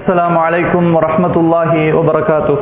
السلام عليكم ورحمة الله وبركاته.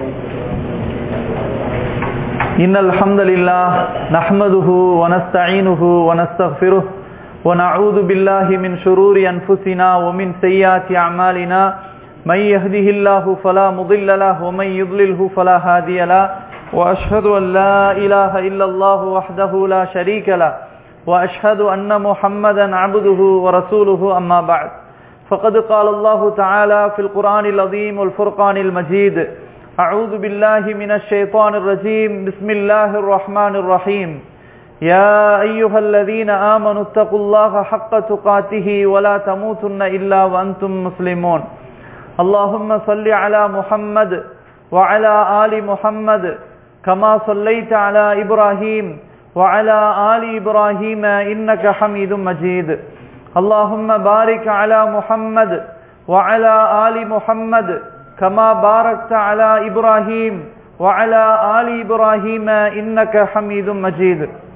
إن الحمد لله نحمده ونستعينه ونستغفره ونعوذ بالله من شرور أنفسنا ومن سيئات أعمالنا من يهده الله فلا مضل له ومن يضلله فلا هادي له وأشهد أن لا إله إلا الله وحده لا شريك له وأشهد أن محمدا عبده ورسوله أما بعد فقد قال الله تعالى في القرآن العظيم والفرقان المجيد أعوذ بالله من الشيطان الرجيم بسم الله الرحمن الرحيم يا أيها الذين آمنوا اتقوا الله حق تقاته ولا تموتن إلا وأنتم مسلمون اللهم صل على محمد وعلى آل محمد كما صليت على إبراهيم وعلى آل إبراهيم إنك حميد مجيد اللهم بارك على محمد وعلى آل محمد كما باركت على إبراهيم وعلى آل إبراهيم إنك حميد مجيد.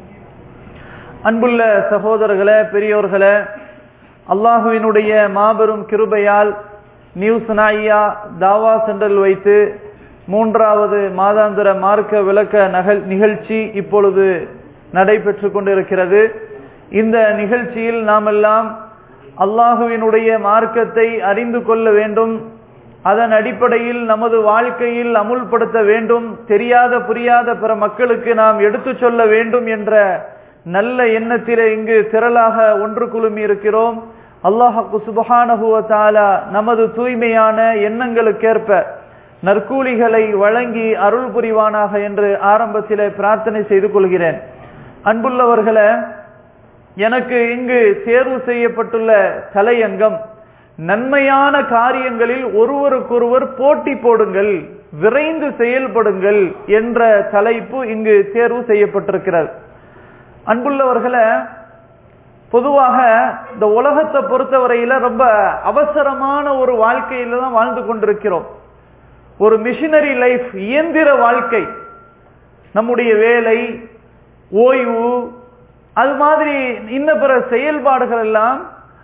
அன்புள்ள சகோதரர்களே, பெரியோர்களே, அல்லாஹுவினுடைய மாபெரும் கிருபையால் நியூஸ் நாயா தாவா சென்டரில் வைத்து 3வது மாதாந்திர மார்க்க விளக்க நிகழ்ச்சி இப்பொழுது நடைபெற்று கொண்டிருக்கிறது. இந்த நிகழ்ச்சியில் நாமெல்லாம் அல்லாஹுவினுடைய மார்க்கத்தை அறிந்து கொள்ள வேண்டும், அதன் அடிப்படையில் நமது வாழ்க்கையில் அமுல்படுத்த வேண்டும், தெரியாத புரியாத பிற மக்களுக்கு நாம் எடுத்து சொல்ல வேண்டும் என்ற நல்ல எண்ணத்திலே இங்கு திரளாக ஒன்று குழுமி இருக்கிறோம். அல்லாஹ் சுப்ஹானஹு வ தஆலா நமது தூய்மையான எண்ணங்களுக்கேற்ப நற்கூலிகளை வழங்கி அருள் புரிவானாக என்று ஆரம்பத்திலே பிரார்த்தனை செய்து கொள்கிறேன். அன்புள்ளவர்களே, எனக்கு இங்கு தேர்வு செய்யப்பட்டுள்ள தலையங்கம் நன்மையான காரியங்களில் ஒருவருக்கொருவர் போட்டி போடுங்கள், விரைந்து செயல்படுங்கள் என்ற தலைப்பு இங்கு தேர்வு செய்யப்பட்டிருக்கிறது. அன்புள்ளவர்களே, பொதுவாக இந்த உலகத்தை பொறுத்தவரையில ரொம்ப அவசரமான ஒரு வாழ்க்கையில தான் வாழ்ந்து கொண்டிருக்கிறோம். ஒரு மிஷினரி லைஃப், இயந்திர வாழ்க்கை. நம்முடைய வேலை, ஓய்வு, அது மாதிரி இன்ன பிற செயல்பாடுகள் எல்லாம்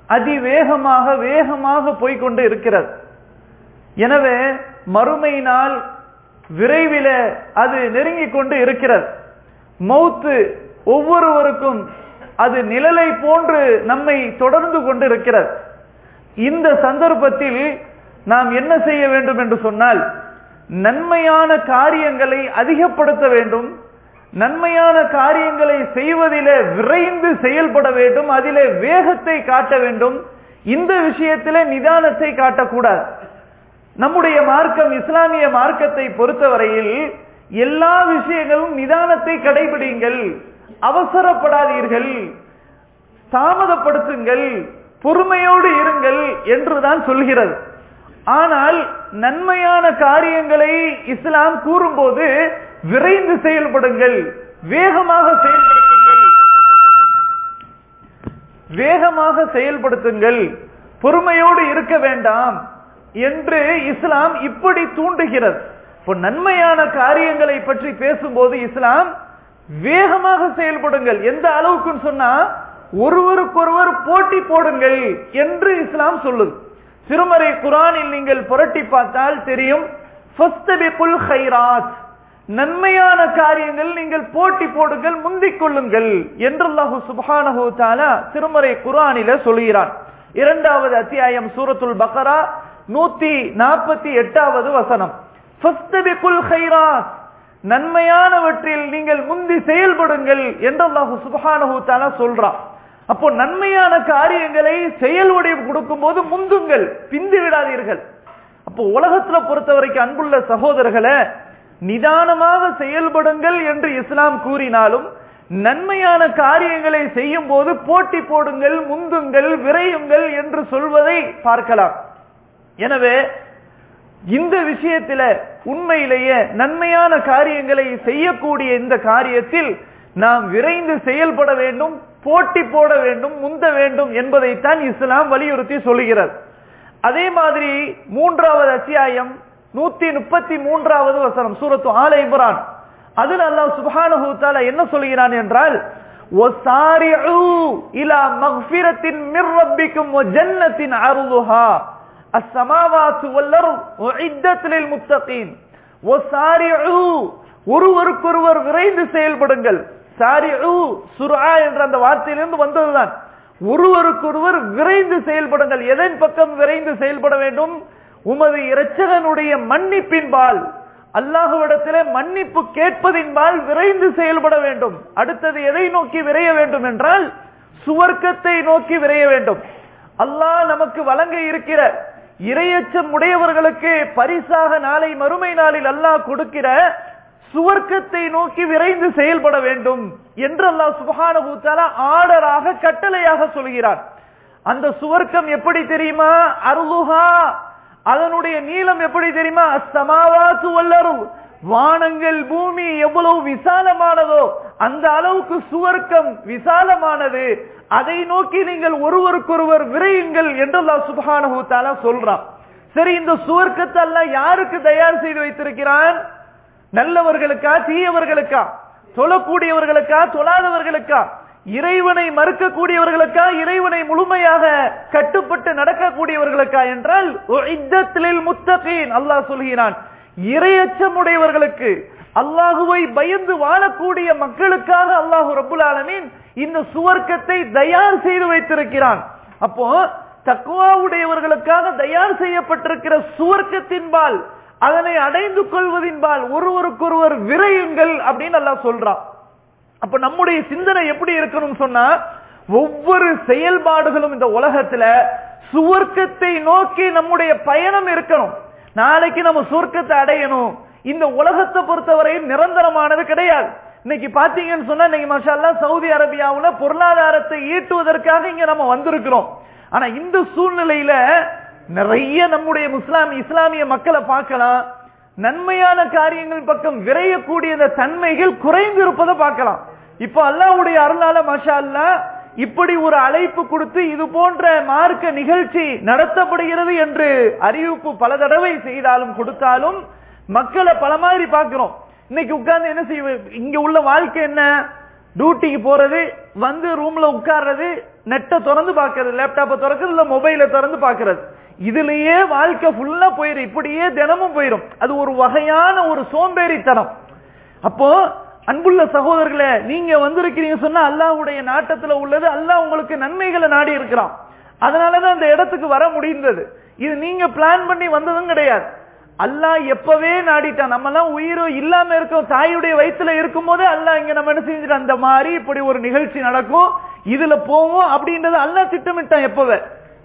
வேகமாக போய்கொண்டு இருக்கிறது. எனவே மறுமை நாள் விரைவில் அது நெருங்கிக் கொண்டு இருக்கிறது. மௌத்து ஒவ்வொருவருக்கும் அது நிழலை போன்று நம்மை தொடர்ந்து கொண்டு இருக்கிறது. இந்த சந்தர்ப்பத்தில் நாம் என்ன செய்ய வேண்டும் என்று சொன்னால், நன்மையான காரியங்களை அதிகப்படுத்த வேண்டும், நன்மையான காரியங்களை செய்வதிலே விரைந்து செயல்பட வேண்டும், அதிலே வேகத்தை காட்ட வேண்டும். இந்த விஷயத்திலே நிதானத்தை காட்டக்கூடாது. நம்முடைய மார்க்கம், இஸ்லாமிய மார்க்கத்தை பொறுத்தவரையில் எல்லா விஷயங்களும் நிதானத்தை கடைபிடிங்கள், அவசரப்படாதீர்கள், தாமதப்படுத்துங்கள், பொறுமையோடு இருங்கள் என்றுதான் சொல்கிறது. ஆனால் நன்மையான காரியங்களை இஸ்லாம் கூறும்போது விரைந்து செயல்படுங்கள், வேகமாக செயல்படுத்துங்கள், பொறுமையோடு இருக்க வேண்டாம் என்று இஸ்லாம் இப்படி தூண்டுகிறது. இப்போ நன்மையான காரியங்களை பற்றி பேசும்போது இஸ்லாம் வேகமாக செயல்படுங்கள், எந்த அளவுக்கு சொன்னா ஒருவருக்கொருவர் போட்டி போடுங்கள் என்று இஸ்லாம் சொல்லுது. திருமறை குர்ஆனில் நீங்கள் புரட்டி பார்த்தால் தெரியும், ஃபஸ்தபிகுல் கைராத், நன்மையான காரியங்கள் நீங்கள் போட்டி போடுங்கள், முந்திக் கொள்ளுங்கள் என்று அல்லாஹ் சுப்ஹானஹு வ தஆலா திருமறை குர்ஆனிலே சொல்கிறான். 2வது அத்தியாயம் சூரத்துல் பக்ரா 148வது வசனம், ஃபஸ்தபிகுல் கைராத், நன்மையானவற்றில் நீங்கள் முந்தி செயல்படுங்கள் என்று அல்லாஹ் சுப்ஹானஹு வ தஆலா சொல்றான். அப்போ நன்மையான காரியங்களை செயல் வடிவு கொடுக்கும் போது முந்துங்கள், பிந்து விடாதீர்கள். அப்போ உலகத்துல பொறுத்த வரைக்கும் அன்புள்ள சகோதரர்களே, நிதானமாக செயல்படுங்கள் என்று இஸ்லாம் கூறினாலும் நன்மையான காரியங்களை செய்யும் போது போட்டி போடுங்கள், முந்துங்கள், விரையுங்கள் என்று சொல்வதை பார்க்கலாம். எனவே இந்த விஷயத்தில உண்மையிலேயே நன்மையான காரியங்களை செய்யக்கூடிய இந்த காரியத்தில் நாம் விரைந்து செயல்பட வேண்டும், போட்டி போட வேண்டும், முந்த வேண்டும் என்பதைத்தான் இஸ்லாம் வலியுறுத்தி சொல்கிறது. அதே மாதிரி 3வது அத்தியாயம் 133வது வசனம் சூரத்து ஆல இம்ரான், அதில் அல்லாஹ் சுப்ஹானஹு வ தஆலா என்ன சொல்கிறான் என்றால், வஸாரிஉ இலா மக்ஃபிரத்தின் மிர் ரப்பிக்கும் வ ஜன்னத்தின் அர்துஹா அஸ்ஸமாவாத்து வல் அர்த் உஇத்தத் லில் முத்தகீன் வஸாரிஉ, ஒருவருக்கொருவர் விரைந்து செயல்படுங்கள். சாரிஉ சுர்ஆ என்ற அந்த வார்த்தையிலிருந்து வந்ததுதான். ஒருவருக்கொருவர் விரைந்து செயல்படுங்கள். எதன் பக்கம் விரைந்து செயல்பட வேண்டும்? உமது இரட்சகனுடைய மன்னிப்பின்பால், அல்லாஹ்விடத்திலே மன்னிப்பு கேட்பதின்பால் விரைந்து செயல்பட வேண்டும். அடுத்தது எதை நோக்கி விரைய வேண்டும் என்றால் சுவர்க்கத்தை நோக்கி விரைய வேண்டும். அல்லாஹ் நமக்கு வழங்க இருக்கிற இறையச்சம் உடையவர்களுக்கு பரிசாக நாளை மறுமை நாளில் அல்லாஹ் கொடுக்கிற சுவர்க்கத்தை நோக்கி விரைந்து செயல்பட வேண்டும் என்று அல்லாஹ் சுப்ஹானஹு வ தஆலா ஆர்டராக, கட்டளையாக சொல்கிறார். அந்த சுவர்க்கம் எப்படி தெரியுமா? அர்லுஹா, அதனுடைய நீளம் எப்படி தெரியுமா? அஸ்ஸமாவாத்து வல் அர்த், வானங்கள் பூமி எவ்வளவு விசாலமானதோ அந்த அளவுக்கு சுவர்க்கம் விசாலமானது. அதை நோக்கி நீங்கள் ஒருவருக்கொருவர் விரையுங்கள் என்று அல்லாஹ் சுப்ஹானஹு வ தஆலா சொல்றான். சரி, இந்த சுவர்க்கத்தை அல்லாஹ் யாருக்கு தயார் செய்து வைத்திருக்கிறான்? நல்லவர்களுக்கா, தீயவர்களுக்கா? தொழக்கூடியவர்களுக்கா, தொழாதவர்களுக்கா? இறைவனை மறுக்கக்கூடியவர்களுக்கா, இறைவனை முழுமையாக கட்டுப்பட்டு நடக்கக்கூடியவர்களுக்கா என்றால் உஇத்தத் லில் முத்தகீன், அல்லாஹ் சொல்கிறான் இறையச்சமுடையவர்களுக்கு, அல்லாஹுவை பயந்து வாழக்கூடிய மக்களுக்காக அல்லாஹு ரப்புல் ஆலமீன் இந்த சுவர்க்கத்தை தயார் செய்து வைத்திருக்கிறான். அப்போ தக்வாவுடையவர்களுக்காக தயார் செய்யப்பட்டிருக்கிற சுவர்க்கத்தின்பால், அதனை அடைந்து கொள்வதின்பால் ஒருவருக்கொருவர் விரையுங்கள் அப்படின்னு அல்லாஹ் சொல்றான். அப்ப நம்முடைய சிந்தனை எப்படி இருக்கணும் சொன்னா, ஒவ்வொரு செயல்பாடுகளும் இந்த உலகத்துல சுவர்க்கத்தை நோக்கி நம்முடைய பயணம் இருக்கணும். நாளைக்கு நம்ம சுவர்க்கத்தை அடையணும். இந்த உலகத்தை பொறுத்தவரை நிரந்தரமானது கிடையாது. இன்னைக்கு பாத்தீங்கன்னு சொன்னா, இன்னைக்கு மாஷா அல்லாஹ் சவுதி அரேபியாவுல பொருளாதாரத்தை ஈட்டுவதற்காக இங்க நம்ம வந்திருக்கிறோம். ஆனா இந்த சூழ்நிலையில நிறைய நம்முடைய இஸ்லாமிய மக்களை பார்க்கலாம், நன்மையான காரியங்கள் பக்கம் விரையக்கூடிய தன்மைகள் குறைந்திருப்பதை பார்க்கலாம். இப்ப அல்லாஹ்வுடைய அருளால மாஷா அல்லாஹ் இப்படி ஒரு அழைப்பு கொடுத்து இது போன்ற மார்க்க நிகழ்ச்சி நடத்தப்படுகிறது என்று அறிவிப்பு பல தடவை செய்தாலும் கொடுத்தாலும் மக்களை பல மாதிரி பார்க்கிறோம். இன்னைக்கு உட்கார்ந்து என்ன செய்ய, இங்க உள்ள வாழ்க்கை என்ன? டியூட்டிக்கு போறது, வந்து ரூம்ல உட்கார்றது, நெட்டை திறந்து பார்க்கறது, லேப்டாப்பை திறக்கிறது, இல்ல மொபைலை திறந்து பார்க்கறது, இதுலயே வாழ்க்கை ஃபுல்லா போயிரும். இப்படியே தினமும் போயிரும். அது ஒரு வகையான ஒரு சோம்பேறித்தனம். அப்போ அன்புள்ள சகோதரர்களே, நீங்க வந்திருக்கிறீங்க சொன்னா அல்லாஹ்வுடைய நாட்டத்துல உள்ளது, அல்லாஹ் உங்களுக்கு நன்மைகளை நாடி இருக்கிறான். அதனாலதான் அந்த இடத்துக்கு வர முடிந்தது. இது நீங்க பிளான் பண்ணி வந்ததும் கிடையாது. அல்லாஹ் எப்பவே நாடிட்டான். நம்ம எல்லாம் உயிரோ இல்லாம இருக்கோம், தாயுடைய வயிற்றுல இருக்கும் போதே அல்லாஹ் இங்க நம்ம என்ன செஞ்சுட்டு அந்த மாதிரி இப்படி ஒரு நிகழ்ச்சி நடக்கும், இதுல போவோம் அப்படின்றது அல்லாஹ் திட்டமிட்டான். எப்பவே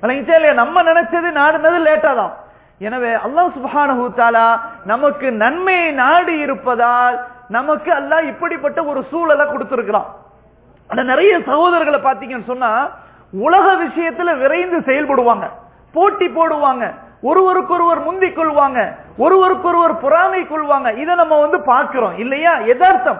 நம்ம நினைச்சது நாடுனது லேட்டா தான். எனவே அல்லாஹ் சுப்ஹானஹு வ தஆலா நமக்கு நன்மையை நாடி இருப்பதால் நமக்கு அல்லாஹ் இப்படிப்பட்ட ஒரு சூழலை கொடுத்திருக்கிறான். ஆனா நிறைய சகோதரர்களை பாத்தீங்கன்னு சொன்னா உலக விஷயத்துல விரைந்து செயல்படுவாங்க, போட்டி போடுவாங்க, ஒருவருக்கொருவர் முந்திக் கொள்வாங்க, ஒருவருக்கொருவர் பொறாமை கொள்வாங்க. இதை நம்ம பார்க்கிறோம் இல்லையா? யதார்த்தம்.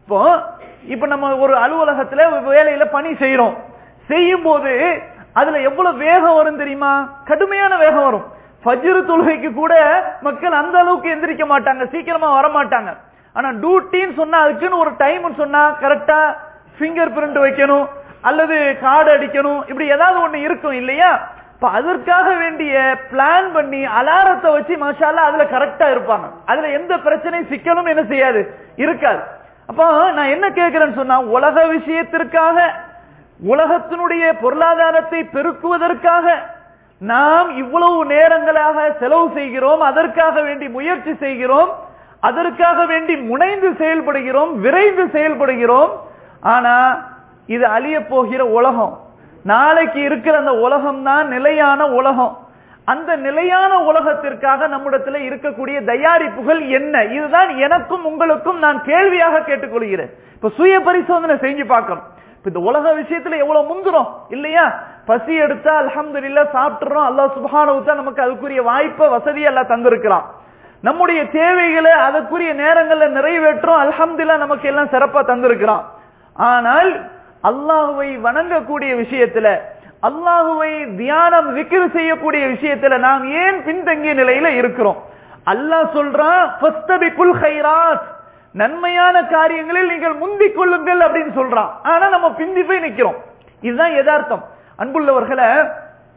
இப்ப நம்ம ஒரு அலுவலகத்துல வேலையில பணி செய்யறோம். செய்யும் போது அதுல எவ்வளவு வேகம் வரும் தெரியுமா? கடுமையான வேகம் வரும். ஃபஜ்ர் தொழுகைக்கு கூட மக்கள் அந்த அளவுக்கு எந்திரிக்க மாட்டாங்க, சீக்கிரமா வர மாட்டாங்க. ஆனா டியூட்டின்னு சொன்னா அதுக்குன்னு ஒரு டைம் சொன்னா கரெக்டா பிங்கர் பிரிண்ட் வைக்கணும் அல்லது கார்டு அடிக்கணும், இப்படி ஏதாவது ஒண்ணு இருக்கும் இல்லையா? அதற்காக வேண்டிய பிளான் பண்ணி அலாரத்தை வச்சு மாஷா அல்லாஹ் அதுல கரெக்டா இருப்பாங்க. அதுல எந்த பிரச்சனையும் சிக்கலும் என்ன செய்யாது, இருக்காது. அப்ப நான் என்ன கேட்கிறேன்னு சொன்னா, உலக விஷயத்திற்காக, உலகத்தினுடைய பொருளாதாரத்தை பெருக்குவதற்காக நாம் இவ்வளவு நேரங்களாக செலவு செய்கிறோம், அதற்காக வேண்டி முயற்சி செய்கிறோம், அதற்காக வேண்டி முனைந்து செயல்படுகிறோம், விரைந்து செயல்படுகிறோம். ஆனா இது அழிய போகிற உலகம். நாளைக்கு இருக்கிற அந்த உலகம் தான் நிலையான உலகம். அந்த நிலையான உலகத்திற்காக நம்மிடத்துல இருக்கக்கூடிய தயாரிப்புகள் என்ன? இதுதான் எனக்கும் உங்களுக்கும் நான் கேள்வியாக கேட்டுக்கொள்கிறேன். இப்ப சுய பரிசோதனை செஞ்சு பார்க்கணும். இந்த உலக விஷயத்துல எவ்வளவு முந்துறோம் இல்லையா? பசி எடுத்தா அல்ஹம்துலில்லாஹ் சாப்பிட்டுறோம். அல்லாஹ் சுப்ஹானஹு வ தஆலா நமக்கு அதுக்குரிய வாய்ப்பை வசதியை எல்லாம் தந்திருக்கிறான். நம்முடைய தேவைகளை அதற்குரிய நேரங்கள்ல நிறைவேற்றோம். அல்ஹம்துலில்லாஹ் நமக்கு எல்லாம் சிறப்பா தந்திருக்கிறான். ஆனால் அல்லாஹுவை வணங்கக்கூடிய விஷயத்துல, அல்லாஹுவை தியானம் விக்ர் செய்யக்கூடிய விஷயத்துல நாம் ஏன் பின்தங்கிய நிலையில இருக்கிறோம்? அல்லாஹ் சொல்றான் ஃபஸ்தபிகுல் கைராத், நன்மையான காரியங்களில் நீங்கள் முந்திக் கொள்ளுங்கள் அப்படின்னு சொல்றான். ஆனா நம்ம பிந்தி போய் நிக்கிறோம். இதுதான் யதார்த்தம். அன்புள்ளவர்களே,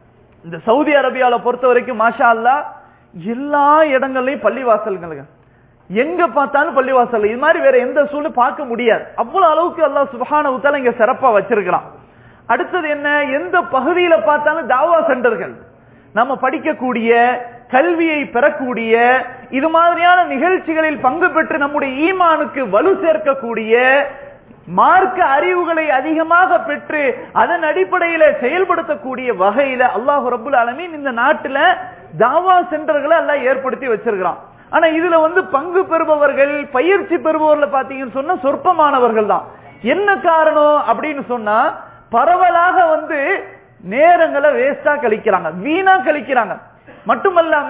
இந்த சவுதி அரேபியால பொறுத்த வரைக்கும் மாஷா அல்லாஹ் எல்லா இடங்கள்லயும் பள்ளிவாசல்களுங்க, எங்க பார்த்தாலும் பள்ளிவாசல். இது மாதிரி வேற எந்த சூழ்நிலை பார்க்க முடியாது. அவ்வளவு அளவுக்கு அல்லாஹ் சுப்ஹானஹு வ தஆலா இங்க சிறப்பா வச்சிருக்கிறான். அடுத்தது என்ன, எந்த பகுதியில பார்த்தாலும் தாவா சென்டர்கள், நம்ம படிக்கக்கூடிய கல்வியை பெறக்கூடிய இது மாதிரியான நிகழ்ச்சிகளில் பங்கு பெற்று நம்முடைய ஈமானுக்கு வலு சேர்க்கக்கூடிய மார்க்க அறிவுகளை அதிகமாக பெற்று அதன் அடிப்படையில செயல்படுத்தக்கூடிய வகையில அல்லாஹ் ரப்புல் ஆலமீன் இந்த நாட்டுல தாவா சென்டர்களை எல்லாம் ஏற்படுத்தி வச்சிருக்கிறான். ஆனா இதுல பங்கு பெறுபவர்கள், பயிற்சி பெறுபவர்கள் பாத்தீங்கன்னு சொன்னா சொற்பமானவர்கள் தான். என்ன காரணம் அப்படின்னு சொன்னா, பரவலாக நேரங்களை வேஸ்டா கழிக்கிறாங்க, வீணா கழிக்கிறாங்க. மட்டுமல்லாம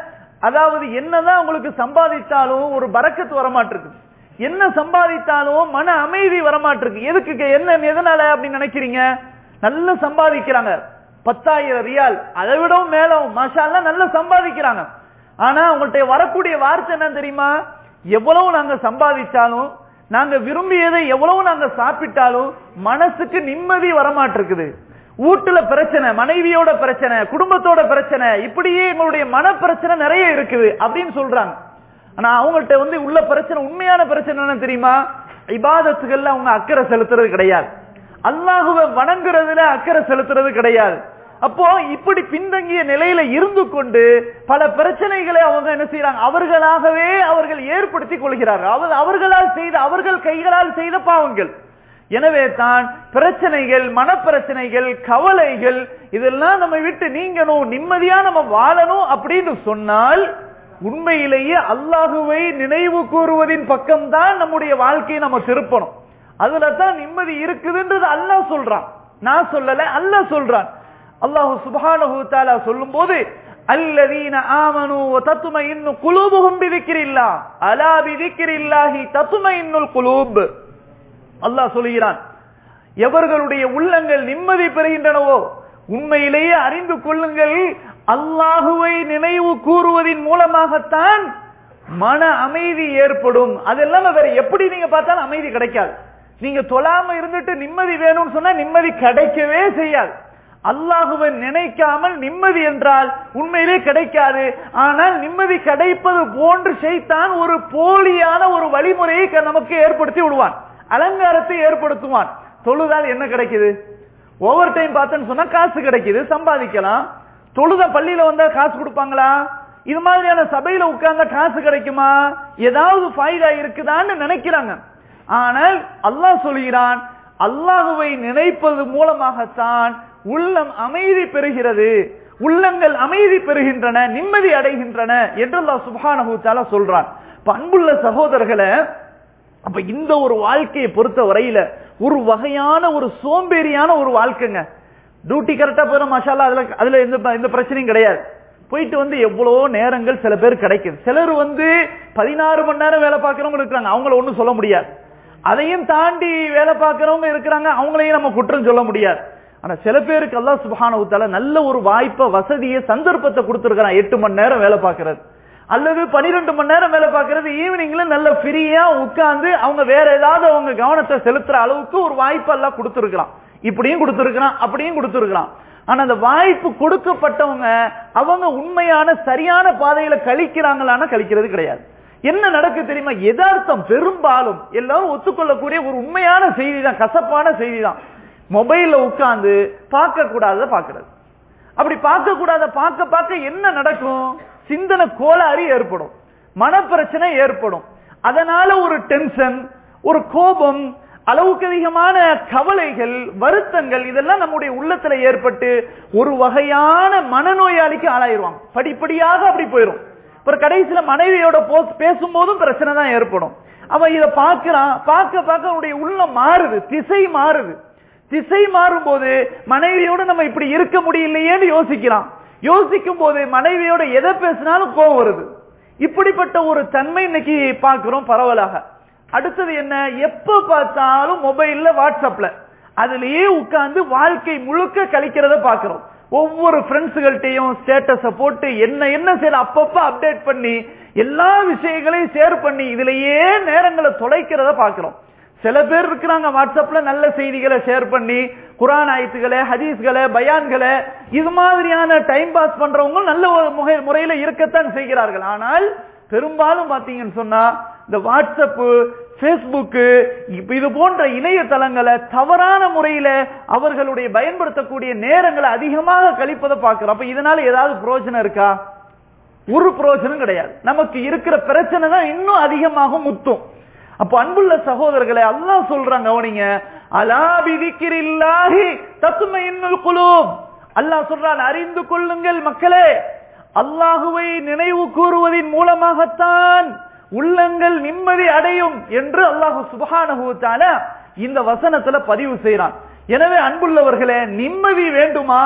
அதாவது என்னதான் உங்களுக்கு சம்பாதித்தாலும் ஒரு பரக்கத்து வரமாட்டிருக்கு, என்ன சம்பாதித்தாலும் மன அமைதி வரமாட்டிருக்கு. எதுக்கு, என்ன எதனால அப்படின்னு நினைக்கிறீங்க? நல்ல சம்பாதிக்கிறாங்க, 10,000 ரியால் அதை விடவும் மேல மாஷா அல்லாஹ் நல்ல சம்பாதிக்கிறாங்க. ஆனா உங்கள்கிட்ட வரக்கூடிய வார்த்தை என்ன தெரியுமா? எவ்வளவு நாங்க சம்பாதிச்சாலும், நாங்க விரும்பியதை எவ்வளவு நாங்க சாப்பிட்டாலும் மனசுக்கு நிம்மதி வரமாட்டிருக்குது. வீட்டுல பிரச்சனை, மனைவியோட பிரச்சனை, குடும்பத்தோட பிரச்சனை, இப்படியே எங்களுடைய மன பிரச்சனை நிறைய இருக்குது அப்படின்னு சொல்றாங்க. ஆனா அவங்கள்ட்ட உள்ள பிரச்சனை, உண்மையான பிரச்சனை என்ன தெரியுமா? இபாதத்துகள்ல அவங்க அக்கறை செலுத்துறது கிடையாது, அல்லாஹுவை வணங்குறதுல அக்கறை செலுத்துறது கிடையாது. அப்போ இப்படி பின்தங்கிய நிலையில இருந்து கொண்டு பல பிரச்சனைகளை அவங்க என்ன செய்யறாங்க, அவர்களாகவே அவர்கள் ஏற்படுத்திக் கொள்கிறார்கள். அவர்கள் கைகளால் செய்த பாவங்கள். எனவே தான் பிரச்சனைகள், மனப்பிரச்சனைகள், கவலைகள் இதெல்லாம் நம்ம விட்டு நீங்கணும், நிம்மதியா நம்ம வாழணும் அப்படின்னு சொன்னால் உண்மையிலேயே அல்லாஹுவை நினைவு கூறுவதின் பக்கம்தான் நம்முடைய வாழ்க்கையை நம்ம திருப்பணும். அதுல தான் நிம்மதி இருக்குதுன்றது அல்லாஹ் சொல்றான், நான் சொல்லல, அல்லாஹ் சொல்றான். அல்லாஹ் சுப்ஹானஹு வ தஆலா சொல்லும்போது அல்லதீன ஆமனூ வ தத்மஇன்னு குலூபுஹும் பிதிக்ரில்லாஹ் அலா பிதிக்ரில்லாஹி தத்மஇன்னுல் குலூப். அல்லாஹ் சொல்கிறான், எவர்களுடைய உள்ளங்கள் நிம்மதி பெறுகின்றனவோ உண்மையிலேயே அறிந்து கொள்ளுங்கள், அல்லாஹுவை நினைவு கூறுவதின் மூலமாகத்தான் மன அமைதி ஏற்படும். அதெல்லாம் வேற எப்படி நீங்க பார்த்தாலும் அமைதி கிடைக்காது. நீங்க தொழாம இருந்துட்டு நிம்மதி வேணும்னு சொன்னா நிம்மதி கிடைக்கவே செய்யாது. அல்லாஹுவை நினைக்காமல் நிம்மதி என்றால் உண்மையிலே கிடைக்காது. ஆனால் நிம்மதி கிடைப்பது போன்று ஷைத்தான் ஒரு போலியான ஒரு வழிமுறையை நமக்கு ஏற்படுத்தி விடுவான், அலங்காரத்தை ஏற்படுத்துவான். தொழுதால் என்ன கிடைக்குது? ஓவர் டைம் பார்த்தேன்னு சொன்னா காசு கிடைக்குது, சம்பாதிக்கலாம். தொழுத பள்ளியில வந்தா காசு கொடுப்பாங்களா? இது மாதிரியான சபையில உட்கார்ந்தா காசு கிடைக்குமா? ஏதாவது ஃபாயிதா இருக்குதான்னு நினைக்கிறாங்க. ஆனால் அல்லாஹ் சொல்கிறான், அல்லாஹுவை நினைப்பது மூலமாகத்தான் உள்ளம் அமைதி பெறுகிறது, உள்ளங்கள் அமைதி பெறுகின்றன, நிம்மதி அடைகின்றன என்று அல்லாஹ் சுப்ஹானஹு வ தஆலா சொல்றான். அன்புள்ள சகோதரர்களே, அப்ப இந்த ஒரு வாழ்க்கையை பொறுத்த வரையில ஒரு வகையான ஒரு சோம்பேறியான ஒரு வாழ்க்கைங்க. டியூட்டி கரெக்டா போயிடும் மாஷா அல்லாஹ், அதுல எந்த பிரச்சனையும் கிடையாது. போயிட்டு எவ்வளவோ நேரங்கள் சில பேர் கிடைக்குது. சிலர் 16 மணி நேரம் வேலை பார்க்கறவங்க இருக்கிறாங்க, அவங்கள ஒண்ணும் சொல்ல முடியாது. அதையும் தாண்டி வேலை பார்க்கறவங்க இருக்கிறாங்க, அவங்களையும் நம்ம குற்றம் சொல்ல முடியாது. ஆனா சில பேருக்கு அல்லாஹ் சுப்ஹானஹு வ தஆலா நல்ல ஒரு வாய்ப்பை, வசதியை, சந்தர்ப்பத்தை கொடுத்திருக்கிறான். 8 மணி நேரம் வேலை பார்க்கறது அல்லது 12 மணி நேரம் வேலை பார்க்கறது, ஈவினிங்ல நல்ல ஃப்ரீயா உட்கார்ந்து அவங்க வேற ஏதாவது அவங்க கவனத்தை செலுத்துற அளவுக்கு ஒரு வாய்ப்பு எல்லாம் கொடுத்திருக்கிறான். இப்படியும் கொடுத்திருக்கிறான், அப்படியும் கொடுத்திருக்கிறான். ஆனா அந்த வாய்ப்பு கொடுக்கப்பட்டவங்க அவங்க உண்மையான சரியான பாதையில கழிக்கிறாங்களான்னா கழிக்கிறது கிடையாது. என்ன நடக்கு தெரியுமா? யதார்த்தம் பெரும்பாலும் எல்லாரும் ஒத்துக்கொள்ளக்கூடிய ஒரு உண்மையான செய்தி தான், கசப்பான செய்தி தான். மொபைல்ல உட்கார்ந்து பார்க்க கூடாத பாக்குறது. அப்படி பார்க்க கூடாத பார்க்க என்ன நடக்கும்? சிந்தனை கோளாறு ஏற்படும், மனப்பிரச்சனை ஏற்படும். அதனால ஒரு டென்ஷன், ஒரு கோபம், அளவுக்கு அதிகமான கவலைகள், வருத்தங்கள் இதெல்லாம் நம்முடைய உள்ளத்துல ஏற்பட்டு ஒரு வகையான மனநோயாளிக்கு ஆளாயிருவாங்க. படிப்படியாக அப்படி போயிடும். அப்புறம் கடைசியில மனைவியோட பேசும்போதும் பிரச்சனை தான் ஏற்படும். அவன் இதை பார்க்கிறான், பார்க்க அவனுடைய உள்ளம் மாறுது, திசை மாறுது. திசை மாறும் போது மனைவியோட நம்ம இப்படி இருக்க முடியலையேன்னு யோசிக்கிறான். யோசிக்கும் போது மனைவியோட எதை பேசினாலும் கோபம் வருது. இப்படிப்பட்ட ஒரு தன்மை இன்னைக்கு பார்க்கிறோம் பரவலாக. அடுத்தது என்ன? எப்ப பார்த்தாலும் மொபைல்ல, வாட்ஸ்அப்ல அதுலயே உட்கார்ந்து வாழ்க்கை முழுக்க கழிக்கிறத பார்க்கிறோம். ஒவ்வொரு ஃப்ரெண்ட்ஸ்கள்ட்டையும் ஸ்டேட்டஸ போட்டு என்ன செய்யல அப்பப்ப அப்டேட் பண்ணி எல்லா விஷயங்களையும் ஷேர் பண்ணி இதுலயே நேரங்களை தொலைக்கிறத பார்க்கிறோம். சில பேர் இருக்கிறாங்க வாட்ஸ்அப்ல நல்ல செய்திகளை ஷேர் பண்ணி குர்ஆன் ஆயத்துக்களை, ஹதீஸ்களை, பயான்களை இது மாதிரியான டைம் பாஸ் பண்றவங்க நல்ல முறையில இருக்கத்தான் செய்கிறார்கள். ஆனால் பெரும்பாலும் பாத்தீங்கன்னு சொன்னா இந்த வாட்ஸ்அப், பேஸ்புக் இது போன்ற இணையதளங்களை தவறான முறையில அவர்களுடைய பயன்படுத்தக்கூடிய நேரங்களை அதிகமாக கழிப்பதை பார்க்கிறோம். அப்ப இதனால ஏதாவது பிரயோஜனம் இருக்கா? ஒரு பிரயோஜனம் கிடையாது. நமக்கு இருக்கிற பிரச்சனை தான் இன்னும் அதிகமாக முத்தும். அப்ப அன்புள்ள சகோதரர்களை அல்லாஹ் சொல்றாங்க, கவனிங்க, அலா பிதிக்ரில்லாஹி தத்மையின்னுல் குலூப். அல்லாஹ் சொல்றான், அறிந்து கொள்ளுங்கள் மக்களே, அல்லாஹுவை நினைவு கூறுவதின் மூலமாகத்தான் உள்ளங்கள் நிம்மதி அடையும் என்று அல்லாஹ் சுப்ஹானஹு வ தஆலா இந்த வசனத்துல பதிவு செய்றான். எனவே அன்புள்ளவர்களே, நிம்மதி வேண்டுமா,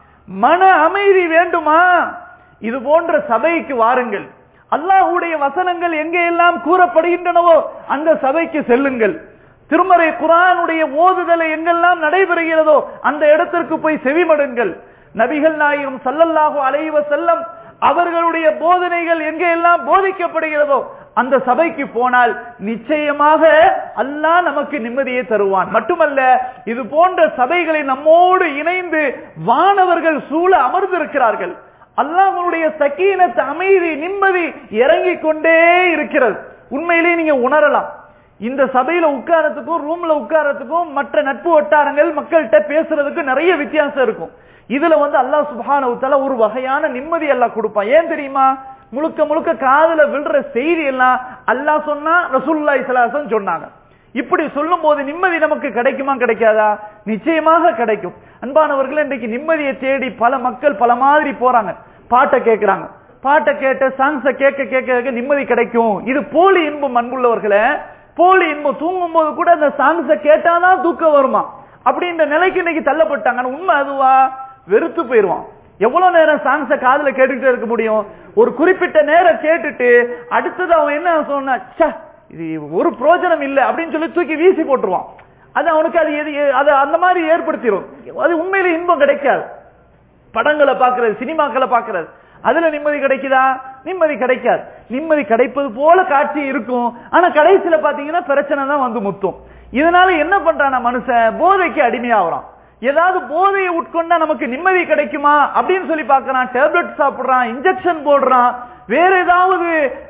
மன அமைதி வேண்டுமா, இது போன்ற சபைக்கு வாருங்கள். அல்லாஹ்வுடைய வசனங்கள் எங்கே எல்லாம் கூறப்படுகின்றனவோ அந்த சபைக்கு செல்லுங்கள். திருமறை குர்ஆனுடைய ஓதுதலை எங்கெல்லாம் நடைபெறுகிறதோ அந்த இடத்திற்கு போய் செவிமடுங்கள். நபிகள் நாயகம் ஸல்லல்லாஹு அலைஹி வஸல்லம் அவர்களுடைய போதனைகள் எங்கே எல்லாம் போதிக்கப்படுகிறதோ அந்த சபைக்கு போனால் நிச்சயமாக அல்லாஹ் நமக்கு நிம்மதியை தருவான். மட்டுமல்ல, இது போன்ற சபைகளை நம்மோடு இணைந்து வானவர்கள் சூழ அமர்ந்திருக்கிறார்கள். அல்லாஹ்வுடைய சக்கீனத், அமைதி, நிம்மதி இறங்கிக் கொண்டே இருக்கிறது. உண்மையிலேயே நீங்க உணரலாம். இந்த சபையில உட்காரத்துக்கும் ரூம்ல உட்காரத்துக்கும் மற்ற நட்பு வட்டாரங்கள் மக்கள்கிட்ட பேசுறதுக்கு நிறைய வித்தியாசம் இருக்கும். இதுல அல்லாஹ் சுப்ஹானஹு வ தஆலா ஒரு வகையான நிம்மதி அல்லாஹ் கொடுப்பான். ஏன் தெரியுமா? முழுக்க முழுக்க காதுல விழுற செய்தி எல்லாம் அல்லாஹ் சொன்னா, ரசூலுல்லாஹி ஸல்லல்லாஹு அலைஹி வஸல்லம் சொன்னாங்க. இப்படி சொல்லும் போது நிம்மதி நமக்கு கிடைக்குமா கிடைக்காதா? நிச்சயமாக கிடைக்கும். அன்பானவர்கள், இன்றைக்கு நிம்மதியை தேடி பல மக்கள் பல மாதிரி போறாங்க. பாட்டை கேட்கிறாங்க, பாட்டை கேட்ட சாங்ஸ கேட்க கேட்க நிம்மதி கிடைக்கும். இது போலி இன்பம். அன்புள்ளவர்களே, போலி இன்பம். தூங்கும் போது கூட அந்த சாங்ஸ கேட்டாதான் தூக்கம் வருமா அப்படின்ற நிலைக்கு இன்னைக்கு தள்ளப்பட்டாங்க. உண்மை அதுவா? வெறுத்து போயிருவான். எவ்வளவு நேரம் சாங்ஸ காதுல கேட்டுக்கிட்டே இருக்க முடியும்? ஒரு குறிப்பிட்ட நேரம் கேட்டுட்டு அடுத்தது அவன் என்ன சொன்னா, இது ஒரு பிரயோஜனம் இல்லை அப்படின்னு சொல்லி தூக்கி வீசி போட்டுருவான். அது அவனுக்கு அது அந்த மாதிரி ஏற்படுத்திடும். அது உண்மையில இன்பம் கிடைக்காது. படங்களை பார்க்கிறது, சினிமாக்களை பார்க்கிறது, அதுல நிம்மதி கிடைக்குதா? நிம்மதி கிடைக்காது. நிம்மதி கிடைப்பது போல காட்சி இருக்கும். ஆனா கடைசியில பாத்தீங்கன்னா பிரச்சனை தான் வந்து முத்தும். இதனால என்ன பண்றான மனுஷன்? போதைக்கு அடிமையாகிறான். ஏதாவது போதையை உட்கொண்டா நமக்கு நிம்மதி கிடைக்குமா அப்படின்னு சொல்லி பார்க்கறான். டேப்லெட் சாப்பிடுறான், இன்ஜெக்ஷன் போடுறான், வேற ஏதாவது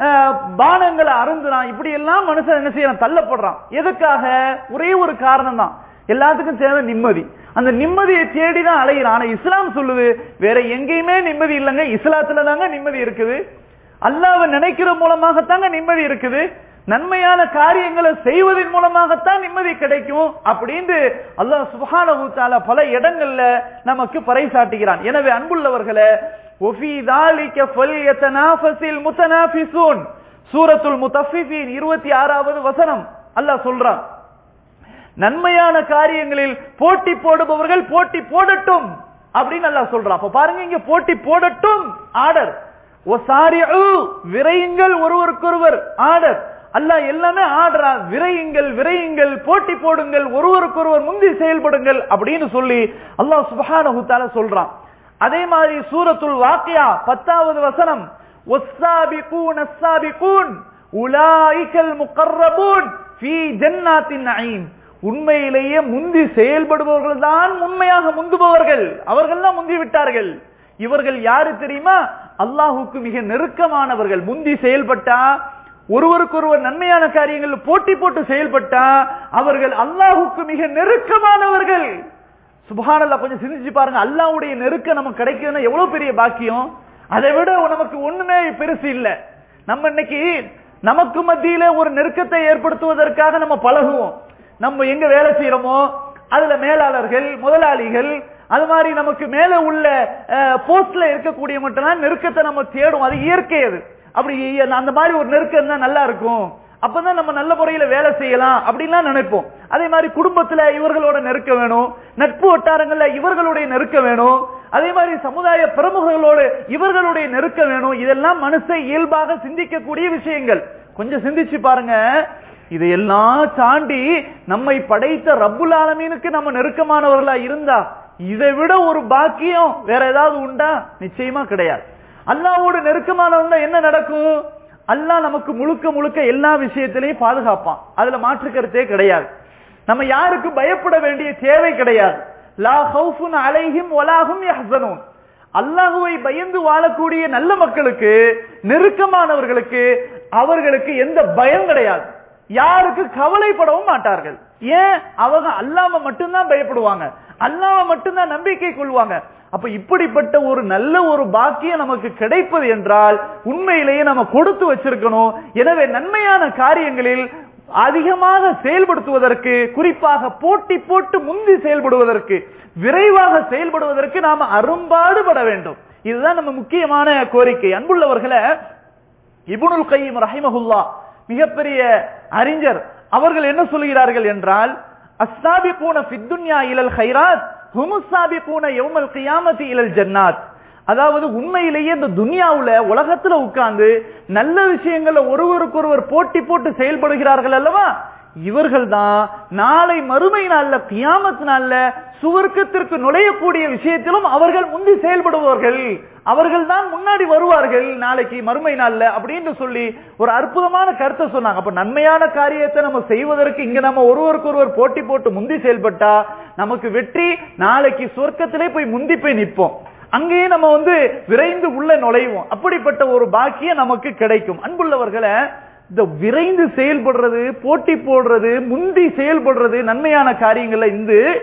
பானங்களை அருந்துறான். இப்படி எல்லாம் மனுஷன் என்ன செய்யறான்? தள்ளப்படுறான். எதுக்காக? ஒரே ஒரு காரணம் தான். எல்லாத்துக்கும் தேவை நிம்மதி. அந்த நிம்மதியை தேடிதான் அலைகிறான். ஆனா இஸ்லாம் சொல்லுது வேற எங்கேயுமே நிம்மதி இல்லைங்க, இஸ்லாத்துல தாங்க நிம்மதி இருக்குது. அல்லாஹ்வை நினைக்கிற மூலமாகத்தாங்க நிம்மதி இருக்குது. நன்மையான காரியங்களை செய்வதன் மூலமாகத்தான் நிம்மதி கிடைக்கும் அப்படின்னு அல்லாஹ் சுப்ஹானஹு வ தஆலா பல இடங்கள்ல நமக்கு பறைசாட்டுகிறான். எனவே அன்புள்ளவர்களே, وفي ذلك فليتنافس المتنافسون சூரத்துல் முத்தஃபிஃபீன் 26வது வசனம் அல்லாஹ் சொல்றான், நன்மையான காரியங்களில் போட்டி போடுபவர்கள் போட்டி போடட்டும் அப்படின்னு அல்லாஹ் சொல்றான். அப்ப பாருங்க, இங்க போட்டி போடட்டும் ஆர்டர், வசாரிஉ விரையுங்கள் ஒருவருக்கொருவர் ஆர்டர். அல்லாஹ் எல்லாமே ஆர்டரா, விரையுங்கள் விரையுங்கள், போட்டி போடுங்கள், ஒருவருக்கொருவர் முந்தி செயல்படுங்கள் அப்படின்னு சொல்லி அல்லாஹ் சுப்ஹானஹு வ தஆலா சொல்றான். அதே மாதிரி சூரத்துல் வாக்கியா 10வது வசனம், வஸ்ஸாபிகூன அஸ்ஸாபிகூன் உலாயிகல் முகர்ரபூன் ஃபீ ஜன்னாத்தின் நஈம். உண்மையிலேயே முந்தி செயல்படுபவர்கள் தான் உண்மையாக முந்துபவர்கள். அவர்கள் தான் முந்தி விட்டார்கள். இவர்கள் யாரு தெரியுமா? அல்லாஹுக்கு மிக நெருக்கமானவர்கள். முந்தி செயல்பட்டா, ஒருவருக்கொருவர் நன்மையான காரியங்கள் போட்டி போட்டு செயல்பட்டா அவர்கள் அல்லாஹுக்கு மிக நெருக்கமானவர்கள். சுப்ஹானல்லாஹ், கொஞ்சம் சிந்திச்சு பாருங்க. அல்லாஹ்வுடைய நெருக்கம் நமக்கு கிடைக்குதுன்னா எவ்வளவு பெரிய பாக்கியம். அதை விட நமக்கு ஒண்ணுமே பெருசு இல்லை. நம்ம இன்னைக்கு நமக்கு மத்தியில ஒரு நெருக்கத்தை ஏற்படுத்துவதற்காக நம்ம பழகுவோம். நம்ம எங்க வேலை செய்யறோமோ அதுல மேலாளர்கள், முதலாளிகள், அது மாதிரி நமக்கு மேல உள்ள போஸ்ட்ல இருக்கக்கூடிய மட்டும் நெருக்கத்தை நம்ம தேடும். அது இயற்கை. அது அப்படி அந்த மாதிரி ஒரு நெருக்கம் தான் நல்லா இருக்கும், அப்பதான் நம்ம நல்ல முறையில வேலை செய்யலாம் அப்படின்லாம் நினைப்போம். அதே மாதிரி குடும்பத்துல இவர்களோட நெருக்க வேணும், நட்பு வட்டாரங்கள்ல இவர்களுடைய நெருக்க வேணும், அதே மாதிரி சமுதாய பிரமுகர்களோடு இவர்களுடைய நெருக்க வேணும். இதெல்லாம் மனுஷன் இயல்பாக சிந்திக்கக்கூடிய விஷயங்கள். கொஞ்சம் சிந்திச்சு பாருங்க. இதையெல்லாம் தாண்டி நம்மை படைத்த ரப்புல் ஆலமீனுக்கு நம்ம நெருக்கமானவர்களா இருந்தா இதை விட ஒரு பாக்கியம் வேற ஏதாவது உண்டா? நிச்சயமா கிடையாது. அல்லாஹ்வோடு நெருக்கமானவங்க என்ன நடக்கும்? அல்லாஹ் நமக்கு முழுக்க முழுக்க எல்லா விஷயத்திலையும் பாதுகாப்பான். அதுல மாற்று கருத்தே கிடையாது. நம்ம யாருக்கு பயப்பட வேண்டிய தேவை கிடையாது. லா ஹவுஃபுன் அலைஹிம் வலா ஹும் யஹ்ஸனூன். அல்லாஹ்வை பயந்து வாழக்கூடிய நல்ல மக்களுக்கு, நெருக்கமானவர்களுக்கு, அவர்களுக்கு எந்த பயம் கிடையாது. யாருக்கு கவலைப்படவும் மாட்டார்கள். ஏன்? அவங்க அல்லாஹ்வை மட்டும்தான் பயப்படுவாங்க, அல்லாஹ்வை மட்டும்தான் நம்பிக்கை கொள்வாங்க. அப்ப இப்படிப்பட்ட ஒரு நல்ல ஒரு பாக்கியம் நமக்கு கிடைப்பது என்றால் உண்மையிலேயே நம்ம கொடுத்து வச்சிருக்கணும். எனவே நன்மையான காரியங்களில் அதிகமாக செயல்படுத்துவதற்கு, குறிப்பாக போட்டி போட்டு முந்தி செயல்படுவதற்கு, விரைவாக செயல்படுவதற்கு நாம அரும்பாடுபட வேண்டும். இதுதான் நம்ம முக்கியமான கோரிக்கை. அன்புள்ளவர்களே, இப்னுல் கய்யிம் ரஹிமஹுல்லாஹ் மிகப்பெரிய அறிஞர், அவர்கள் என்ன சொல்கிறார்கள் என்றால், அஸ்ஸாபிகூன ஃபித் துன்யா இலல் கைராத் ஹுமுஸ் ஸாபிகூன யௌமல் கியாமத்தி இலல் ஜன்னாத். அதாவது உண்மையிலேயே இந்த துன்யாவுல, உலகத்துல உட்கார்ந்து நல்ல விஷயங்கள்ல ஒருவருக்கொருவர் போட்டி போட்டு செயல்படுகிறார்கள் அல்லவா, இவர்கள் தான் நாளை மறுமை நாள்ல, கியாமத் நாள்ல சுவர்க்கத்திற்கு நுழையக்கூடிய விஷயத்திலும் அவர்கள் முந்தி செயல்படுவார்கள், அவர்கள் தான் முன்னாடி வருவார்கள் நாளைக்கு மறுமை நாள்ல அப்படின்னு சொல்லி ஒரு அற்புதமான கருத்தை சொன்னாங்க. அப்ப நன்மையான காரியத்தை நம்ம செய்வதற்கு இங்க நம்ம ஒருவருக்கொருவர் போட்டி போட்டு முந்தி செயல்பட்டா நமக்கு வெற்றி. நாளைக்கு சொர்க்கத்திலே போய் முந்தி போய் நிற்போம், அங்கேயே நம்ம விரைந்து உள்ள நுழைவோம். அப்படிப்பட்ட ஒரு பாக்கியம் நமக்கு கிடைக்கும். அன்புள்ளவர்களை, இந்த விரைந்து செயல்படுறது, போட்டி போடுறது, முந்தி செயல்படுறது நன்மையான காரியங்கள்ல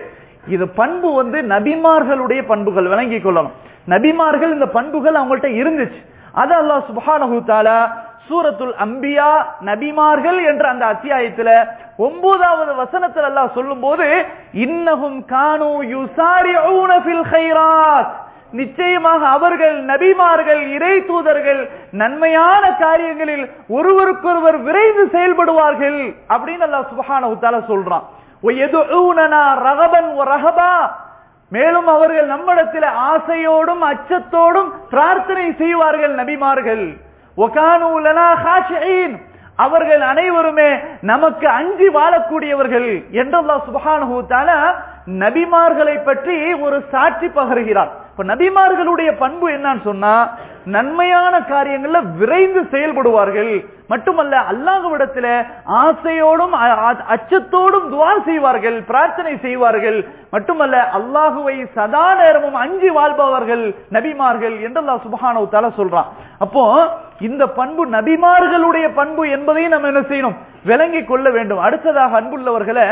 இது பண்பு நபிமார்களுடைய பண்புகள், விளங்கிக் கொள்ளணும். நபிமார்கள் இந்த பண்புகள் அவங்கள்ட்ட இருந்துச்சு. அது அல்லாஹ் சுப்ஹானஹு தஆலா சூரத்துல் அம்பியா நபிமார்கள் என்ற அந்த அத்தியாயத்துல 9வது வசனத்தில் அல்லாஹ் சொல்லும் போது, இன்னஹும் கானூ யுசாரிஊன ஃபில் கைராத், நிச்சயமாக அவர்கள் நபிமார்கள், இறை தூதர்கள் நன்மையான காரியங்களில் ஒருவருக்கொருவர் விரைந்து செயல்படுவார்கள் அப்படின்னு அல்லாஹ் சுப்ஹானஹு தஆலா சொல்றான். வயதுஊனனா ரகபன் வ ரஹபா, மேலும் அவர்கள் நம்மிடத்தில் ஆசையோடும் அச்சத்தோடும் பிரார்த்தனை செய்வார்கள் நபிமார்கள். வகானூ லனா காஷிஈன், அவர்கள் அனைவருமே நமக்கு அஞ்சி வாழக்கூடியவர்கள் என்று அல்லாஹ் சுப்ஹானஹு தஆலா நபிமார்களை பற்றி ஒரு சாட்சி பகருகிறார். இப்ப நபிமார்களுடைய பண்பு என்னன்னு சொன்னா, நன்மையான காரியங்கள்ல விரைந்து செயல்படுவார்கள், மட்டுமல்ல அல்லாஹ்விடத்தில் ஆசையோடும் அச்சத்தோடும் துஆ செய்வார்கள், பிரார்த்தனை செய்வார்கள், மட்டுமல்ல அல்லாஹுவை சதா நேரமும் அஞ்சி வாழ்பவர்கள் நபிமார்கள் என்று அல்லாஹ் சுப்ஹானஹு தஆலா சொல்றான். அப்போ இந்த பண்பு நபிமார்களுடைய பண்பு என்பதையும் நம்ம என்ன செய்யணும், விளங்கிக் கொள்ள வேண்டும். அடுத்ததாக அன்புள்ளவர்களை,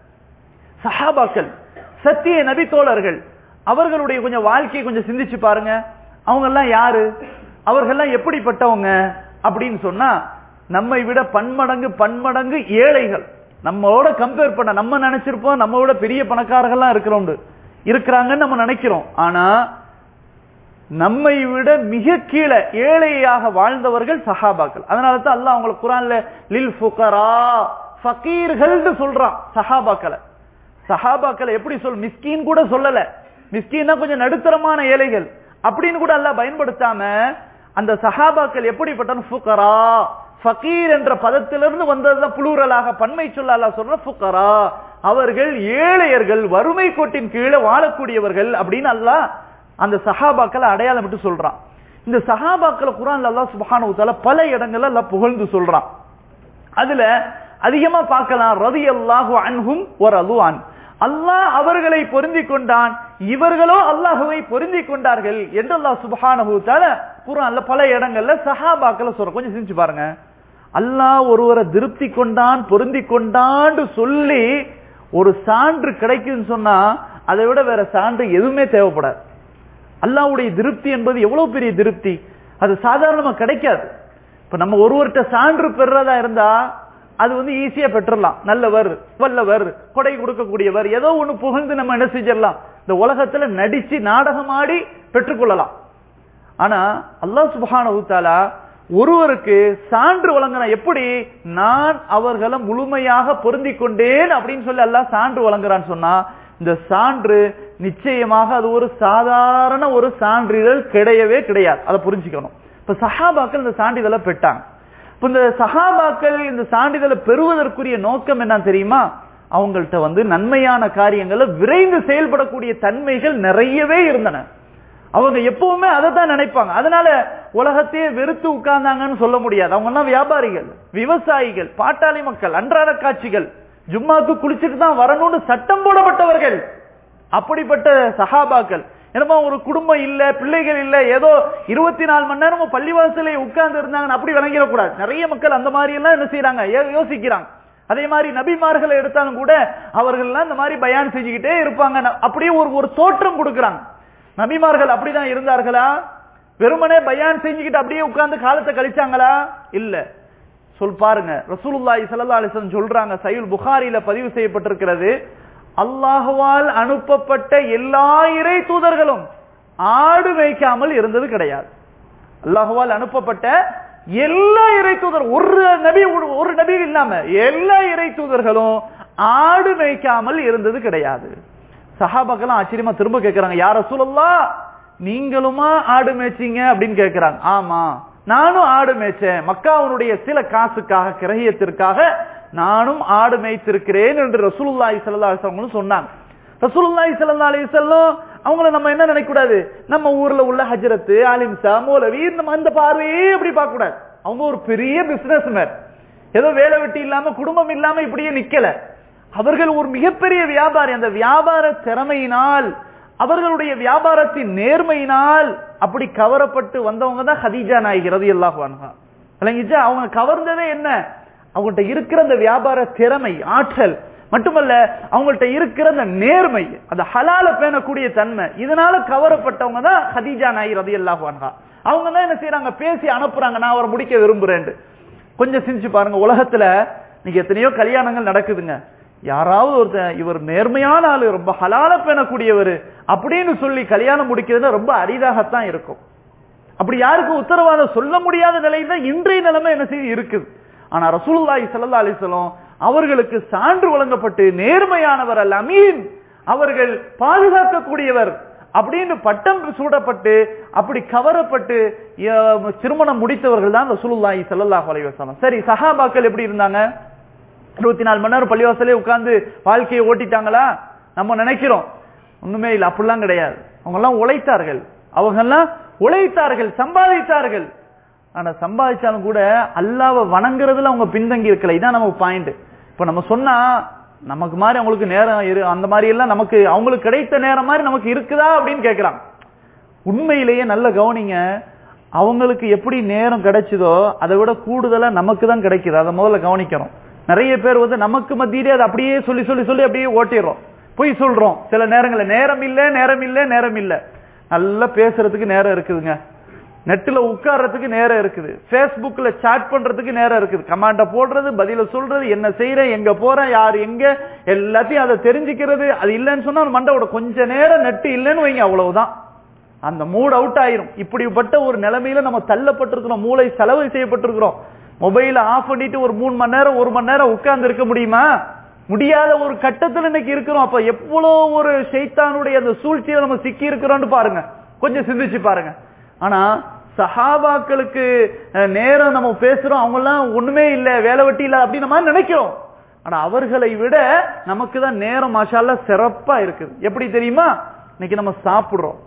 சஹாபாக்கள், சத்திய நபி தோழர்கள், அவர்களுடைய கொஞ்சம் வாழ்க்கையை கொஞ்சம் சிந்திச்சு பாருங்க. அவங்க எல்லாம் யாரு, அவர்கள்லாம் எப்படிப்பட்டவங்க அப்படின்னு சொன்னா, நம்மை விட பன்மடங்கு ஏழைகள். நம்மளோட கம்பேர் பண்ண நம்ம நினைச்சிருப்போம் நம்மளோட பெரிய பணக்காரர்கள்லாம் இருக்கிறாங்கன்னு நம்ம நினைக்கிறோம். ஆனா நம்மை விட மிக கீழே ஏழையாக வாழ்ந்தவர்கள் சஹாபாக்கள். அதனால தான் அல்லாஹ் அவங்களை குர்ஆன்ல லில் ஃபுகரா, ஃபகீர்கள் சொல்றான் சஹாபாக்களை. சஹாபாக்களை எப்படி மிஸ்கீன் கூட சொல்லல, மிஸ்கீன்னா கொஞ்சம் நடுத்தரமான ஏழைகள் அப்படின்னு கூட அல்லாஹ் பயன்படுத்தாம அந்த சஹாபாக்கள் எப்படிப்பட்ட ஃபுகரா, ஃபகீர் என்ற பதத்திலிருந்து வந்ததுதான் புளூரலாக பன்மை சொல்ல அல்லாஹ் சொல்ற ஃபுகரா, அவர்கள் ஏழையர்கள், வறுமை கோட்டின் கீழே வாழக்கூடியவர்கள் அப்படின்னு அல்லாஹ் அந்த சஹாபாக்களை அடையாளம் விட்டு சொல்றான். இந்த சஹாபாக்களை குர்ஆன்ல அல்லாஹ் சுப்ஹானஹு வ தஆலா பல இடங்கள்ல அல்லாஹ் புகழ்ந்து சொல்றான். அதுல அதிகமா பார்க்கலாம் ரலியல்லாஹு அன்ஹும் வ ரது அன், அல்லாஹ் அவர்களை பொருந்திக் கொண்டான், இவர்களோ அல்லாஹ்வை பொருந்திக் கொண்டார்கள் என்று அல்லாஹ் சுப்ஹானஹு வ தஆலா குர்ஆன்ல பல இடங்கள்ல சஹாபாக்களை சொல்ற. கொஞ்சம் சிந்திச்சு பாருங்க, அல்லாஹ் ஒருவரை திருப்தி கொண்டான், பொருந்திக் கொண்டான்னு சொல்லி ஒரு சான்று கிடைக்குன்னு சொன்னா அதை விட வேற சான்று எதுவுமே தேவைப்படாது. அல்லாஹ்வுடைய திருப்தி என்பது எவ்வளவு பெரிய திருப்தி, அது சாதாரணமா கிடைக்காது. இப்ப நம்ம ஒருவர்கிட்ட சான்று பெறதா இருந்தா அது ஈஸியா பெற்றலாம். நல்லவர், வல்லவர், கொடை கொடுக்கக்கூடியவர், ஏதோ ஒண்ணு புகழ்ந்து நம்ம என்ன செஞ்சிடலாம், இந்த உலகத்துல நடிச்சு நாடகமாடி பெற்றுக்கொள்ளலாம். ஆனா அல்லாஹ் சுப்ஹானஹு வ தஆலா ஒருவருக்கு சான்று வழங்குறான். எப்படி? நான் அவர்களை முழுமையாக பொருந்திக் கொண்டேன் அப்படின்னு சொல்லி அல்லாஹ் சான்று வழங்குறான்னு சொன்னா, இந்த சான்று நிச்சயமாக அது ஒரு சாதாரண ஒரு சான்றிதழ் கிடையவே கிடையாது. அதை புரிஞ்சுக்கணும். இப்ப சஹாபாக்கள் இந்த சான்றிதழை பெற்றாங்க. இப்ப இந்த சஹாபாக்கள் இந்த சான்றிதழை பெறுவதற்குரிய நோக்கம் என்ன தெரியுமா? அவங்கள்ட்ட நன்மையான காரியங்களை விரைந்து செயல்படக்கூடிய தன்மைகள் நிறையவே இருந்தன. அவங்க எப்பவுமே அதை தான் நினைப்பாங்க. அதனால உலகத்தையே வெறுத்து உட்கார்ந்தாங்கன்னு சொல்ல முடியாது. அவங்க எல்லாம் வியாபாரிகள், விவசாயிகள், பாட்டாளி மக்கள், அன்றாட காட்சிகள், ஜும்மாக்கு குளிச்சுட்டு தான் வரணும்னு சட்டம் போடப்பட்டவர்கள். அப்படிப்பட்ட சஹாபாக்கள். என்னமோ ஒரு குடும்பம் இல்ல, பிள்ளைகள் இல்ல, ஏதோ 24 மணி நேரமும் பள்ளிவாசலே உட்கார்ந்து இருந்தாங்கன்னு அப்படி விளங்கிடக்கூடாது. நிறைய மக்கள் அந்த மாதிரி எல்லாம் என்ன செய்யறாங்க, யோசிக்கிறாங்க. அதே மாதிரி நபிமார்களை எடுத்தாலும் கூட அவர்கள் எல்லாம் இந்த மாதிரி பயான் செஞ்சுக்கிட்டே இருப்பாங்க. அப்படியே ஒரு தோற்றம் கொடுக்கறாங்க. நபிமார்கள் அப்படிதான் இருந்தார்களா? வெறுமனே பயான் செஞ்சுக்கிட்டு அப்படியே உட்கார்ந்து காலத்தை கழிச்சாங்களா? இல்ல. சொல் பாருங்க, ரசூலுல்லாஹி ஸல்லல்லாஹு அலைஹி வஸல்லம் சொல்றாங்க, சஹீஹ் புகாரில பதிவு செய்யப்பட்டிருக்கிறது, அல்லாஹ்வால் அனுப்பப்பட்ட எல்லா இறை தூதர்களும் ஆடு மேய்க்காமல் இருந்தது கிடையாது. அல்லாஹ்வால் அனுப்பப்பட்ட எல்லா இறை தூதர், ஒரு நபி இல்லாம எல்லா இறை தூதர்களும் ஆடு மேய்க்காமல் இருந்தது கிடையாது. சஹாபாக்கெல்லாம் ஆச்சரியமா திரும்ப கேட்கிறாங்க, யா ரசூலல்லாஹ் நீங்களுமா ஆடு மேய்ச்சீங்க அப்படின்னு கேட்கிறாங்க. ஆமா, நானும் ஆடு மேய்ச்சேன். மக்காவுடைய சில காசுக்காக, கிரகியத்திற்காக நானும் ஆடு மேய்த்திருக்கிறேன் என்று ரசூலுல்லாஹி ஸல்லல்லாஹு அலைஹி வஸல்லம் சொன்னாங்க. ரசூலுல்லாஹி ஸல்லல்லாஹு அலைஹி வஸல்லம் அவங்கள நம்ம என்ன நினைக்க கூடாது, நம்ம ஊர்ல உள்ள ஹஜ்ரத், ஆலிம்சா, மௌலவி, நம்ம அந்த பார்வையே அப்படி பார்க்க கூடாது. அவங்க ஒரு பெரிய பிசினஸ் மேன். ஏதோ வேலை வெட்டி இல்லாம குடும்பம் இல்லாம இப்படியே நிக்கல. அவர்கள் ஒரு மிகப்பெரிய வியாபாரி. அந்த வியாபார திறமையினால், அவர்களுடைய வியாபாரத்தின் நேர்மையினால் அப்படி கவரப்பட்டு வந்தவங்க தான் ஹதீஜா நாயகி ரலியல்லாஹு அன்ஹா. அவங்க கவர்ந்ததே என்ன, அவங்கள்ட்ட இருக்கிற அந்த வியாபார திறமை, ஆற்றல் மட்டுமல்ல, அவங்கள்ட்ட இருக்கிற அந்த நேர்மை, அந்த ஹலால பேணக்கூடிய தன்மை, இதனால கவரப்பட்டவங்க தான் ஹதீஜா நாயகி ரலியல்லாஹு அன்ஹா. அவங்க தான் என்ன செய்யறாங்க, பேசி அனுப்புறாங்க, நான் அவரை முடிக்க விரும்புறேன். கொஞ்சம் சிந்திச்சு பாருங்க, உலகத்துல நீங்க எத்தனையோ கல்யாணங்கள் நடக்குதுங்க. யாராவது ஒருத்தர் இவர் நேர்மையான ஆளு, ரொம்ப ஹலால பேணக்கூடியவர் அப்படின்னு சொல்லி கல்யாணம் முடிக்கிறது ரொம்ப அரிதாகத்தான் இருக்கும். அப்படி யாருக்கும் உத்தரவாதம் சொல்ல முடியாத நிலையில தான் இன்றைய நிலைமை என்ன செய்ய இருக்குது. ஆனா ரசூலுல்லாஹி ஸல்லல்லாஹு அலைஹி வஸல்லம் அவர்களுக்கு சான்று வழங்கப்பட்டு நேர்மையானவர் அல் அமீன், அவர்கள் பாதுகாக்கக்கூடியவர் அப்படின்னு பட்டம் சூடப்பட்டு அப்படி கவரப்பட்டு திருமணம் முடித்தவர்கள் தான் ரசூலுல்லாஹி ஸல்லல்லாஹு அலைஹி வஸல்லம். சரி, சஹாபாக்கள் எப்படி இருந்தாங்க? 24 மணி நேரம் பள்ளிவாசலே உட்கார்ந்து வாழ்க்கையை ஓட்டிட்டாங்களா? நம்ம நினைக்கிறோம். ஒண்ணுமே இல்லை, அப்படிலாம் கிடையாது. அவங்க எல்லாம் உழைத்தார்கள், சம்பாதித்தார்கள். ஆனா சம்பாதிச்சாலும் கூட அல்லாஹ்வை வணங்குறதுல அவங்க பின்தங்கி இருக்கல. இதான் நமக்கு பாயிண்ட். இப்ப நம்ம சொன்னா நமக்கு மாதிரி அவங்களுக்கு நேரம் அந்த மாதிரி எல்லாம் நமக்கு அவங்களுக்கு கிடைத்த நேரம் மாதிரி நமக்கு இருக்குதா அப்படின்னு கேட்கிறாங்க. உண்மையிலேயே நல்ல கவனிங்க, அவங்களுக்கு எப்படி நேரம் கிடைச்சதோ அதை விட கூடுதலா நமக்கு தான் கிடைக்குது. அதை முதல்ல கவனிக்கணும். நிறைய பேர் நமக்கு மத்தியிலே அதை அப்படியே சொல்லி சொல்லி சொல்லி அப்படியே ஓட்டிடுறோம், பொய் சொல்றோம். சில நேரங்களில் நேரம் இல்ல. நல்லா பேசுறதுக்கு நேரம் இருக்குதுங்க, நெட்ல உட்கார்றதுக்கு நேரம் இருக்குது, பேஸ்புக்ல சாட் பண்றதுக்கு நேரம் இருக்குது, கமாண்ட போடுறது, பதில சொல்றது, என்ன செய்யறேன், எங்க போறேன், யாரு எங்க, எல்லாத்தையும் அதை தெரிஞ்சுக்கிறது. அது இல்லைன்னு சொன்னா மண்டோட கொஞ்ச நேரம் நெட்டு இல்லைன்னு வைங்க, அவ்வளவுதான், அந்த மூட் அவுட் ஆயிரும். இப்படிப்பட்ட ஒரு நிலைமையில நம்ம தள்ளப்பட்டிருக்கிறோம், மூளை செலவு செய்யப்பட்டிருக்கிறோம். மொபைல ஆஃப் பண்ணிட்டு ஒரு 3 மணி நேரம் 1 மணி நேரம் உட்கார்ந்து இருக்க முடியுமா? முடியாத ஒரு கட்டத்தில் இன்னைக்கு இருக்கிறோம். அப்ப எவ்வளவு ஒரு ஷைத்தானுடைய அந்த சூழ்ச்சியில நம்ம சிக்கி இருக்கிறோம்னு பாருங்க, கொஞ்சம் சிந்திச்சு பாருங்க. ஆனா சஹாபாக்களுக்கு நேரம் நம்ம பேசுறோம், அவங்க எல்லாம் ஒண்ணுமே இல்ல, வேலை வெட்டி இல்ல அப்படின்னு நம்ம நினைக்கிறோம். ஆனா அவர்களை விட நமக்கு தான் நேரம் மாஷா அல்லாஹ் சிறப்பா இருக்குது. எப்படி தெரியுமா? இன்னைக்கு நம்ம சாப்பிடுறோம்,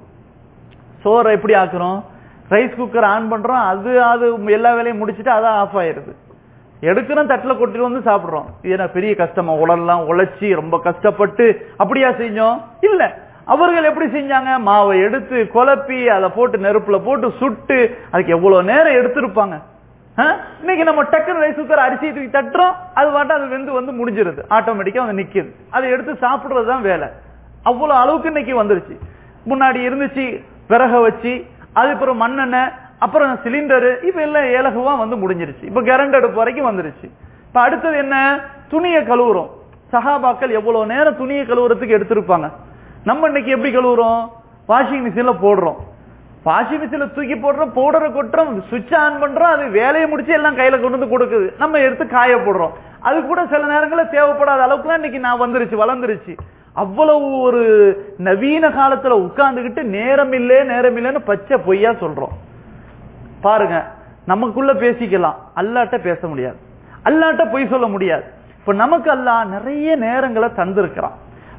சோறை எப்படி ஆக்குறோம், ரைஸ் குக்கர் ஆன் பண்றோம், அது எல்லா வேலையும் முடிச்சுட்டு அதான் ஆஃப் ஆயிருது. எடுக்கிறோம், தட்டில் கொட்டிட்டு வந்து சாப்பிடுறோம். இது என்ன பெரிய கஷ்டமா? உடல்லாம் உழைச்சி ரொம்ப கஷ்டப்பட்டு அப்படியா செஞ்சோம்? இல்ல. அவர்கள் எப்படி செஞ்சாங்க? மாவை எடுத்து குழப்பி அதை போட்டு நெருப்புல போட்டு சுட்டு அதுக்கு எவ்வளவு நேரம் எடுத்திருப்பாங்க. இன்னைக்கு நம்ம டக்குனு ரைஸ் குக்கர் அரிசி தூக்கி தட்டுறோம், அது பாட்டு அது வந்து முடிஞ்சிருது, ஆட்டோமேட்டிக்கா வந்து நிக்குது. அதை எடுத்து சாப்பிடுறதுதான் வேலை. அவ்வளவு அளவுக்கு இன்னைக்கு வந்துருச்சு. முன்னாடி இருந்துச்சு விறக வச்சு, அதுக்கப்புறம் மண்ணெண்ணெய், அப்புறம் சிலிண்டரு, இப்ப எல்லாம் ஏலகுவா வந்து முடிஞ்சிருச்சு. இப்ப கரண்ட் அடுப்பு வரைக்கும் வந்துருச்சு. இப்ப அடுத்தது என்ன? துணியை கழுவுறோம். சஹாபாக்கள் எவ்வளவு நேரம் துணியை கழுவுறதுக்கு எடுத்திருப்பாங்க. நம்ம இன்னைக்கு எப்படி கழுவுறோம்? வாஷிங் மிஷின்ல போடுறோம், வாஷிங் மிஷின்ல தூக்கி போடுறோம், பவுடரை கொட்டுறோம், சுவிட்ச் ஆன் பண்றோம், அது வேலையை முடிச்சு எல்லாம் கையில கொண்டு வந்து கொடுக்குது, நம்ம எடுத்து காய போடுறோம். அது கூட சில நேரங்களில் தேவைப்படாத அளவுக்குலாம் இன்னைக்கு நான் வளர்ந்துருச்சு. அவ்வளவு ஒரு நவீன காலத்துல உட்கார்ந்துகிட்டு நேரம் இல்லைன்னு பச்சை பொய்யா சொல்றோம். பாருங்க, நமக்குள்ள பேசிக்கலாம், அல்லாட்ட பேச முடியாது, அல்லாட்ட பொய் சொல்ல முடியாது. இப்ப நமக்கு அல்லாஹ் நிறைய நேரங்களை தந்திருக்கிறான்.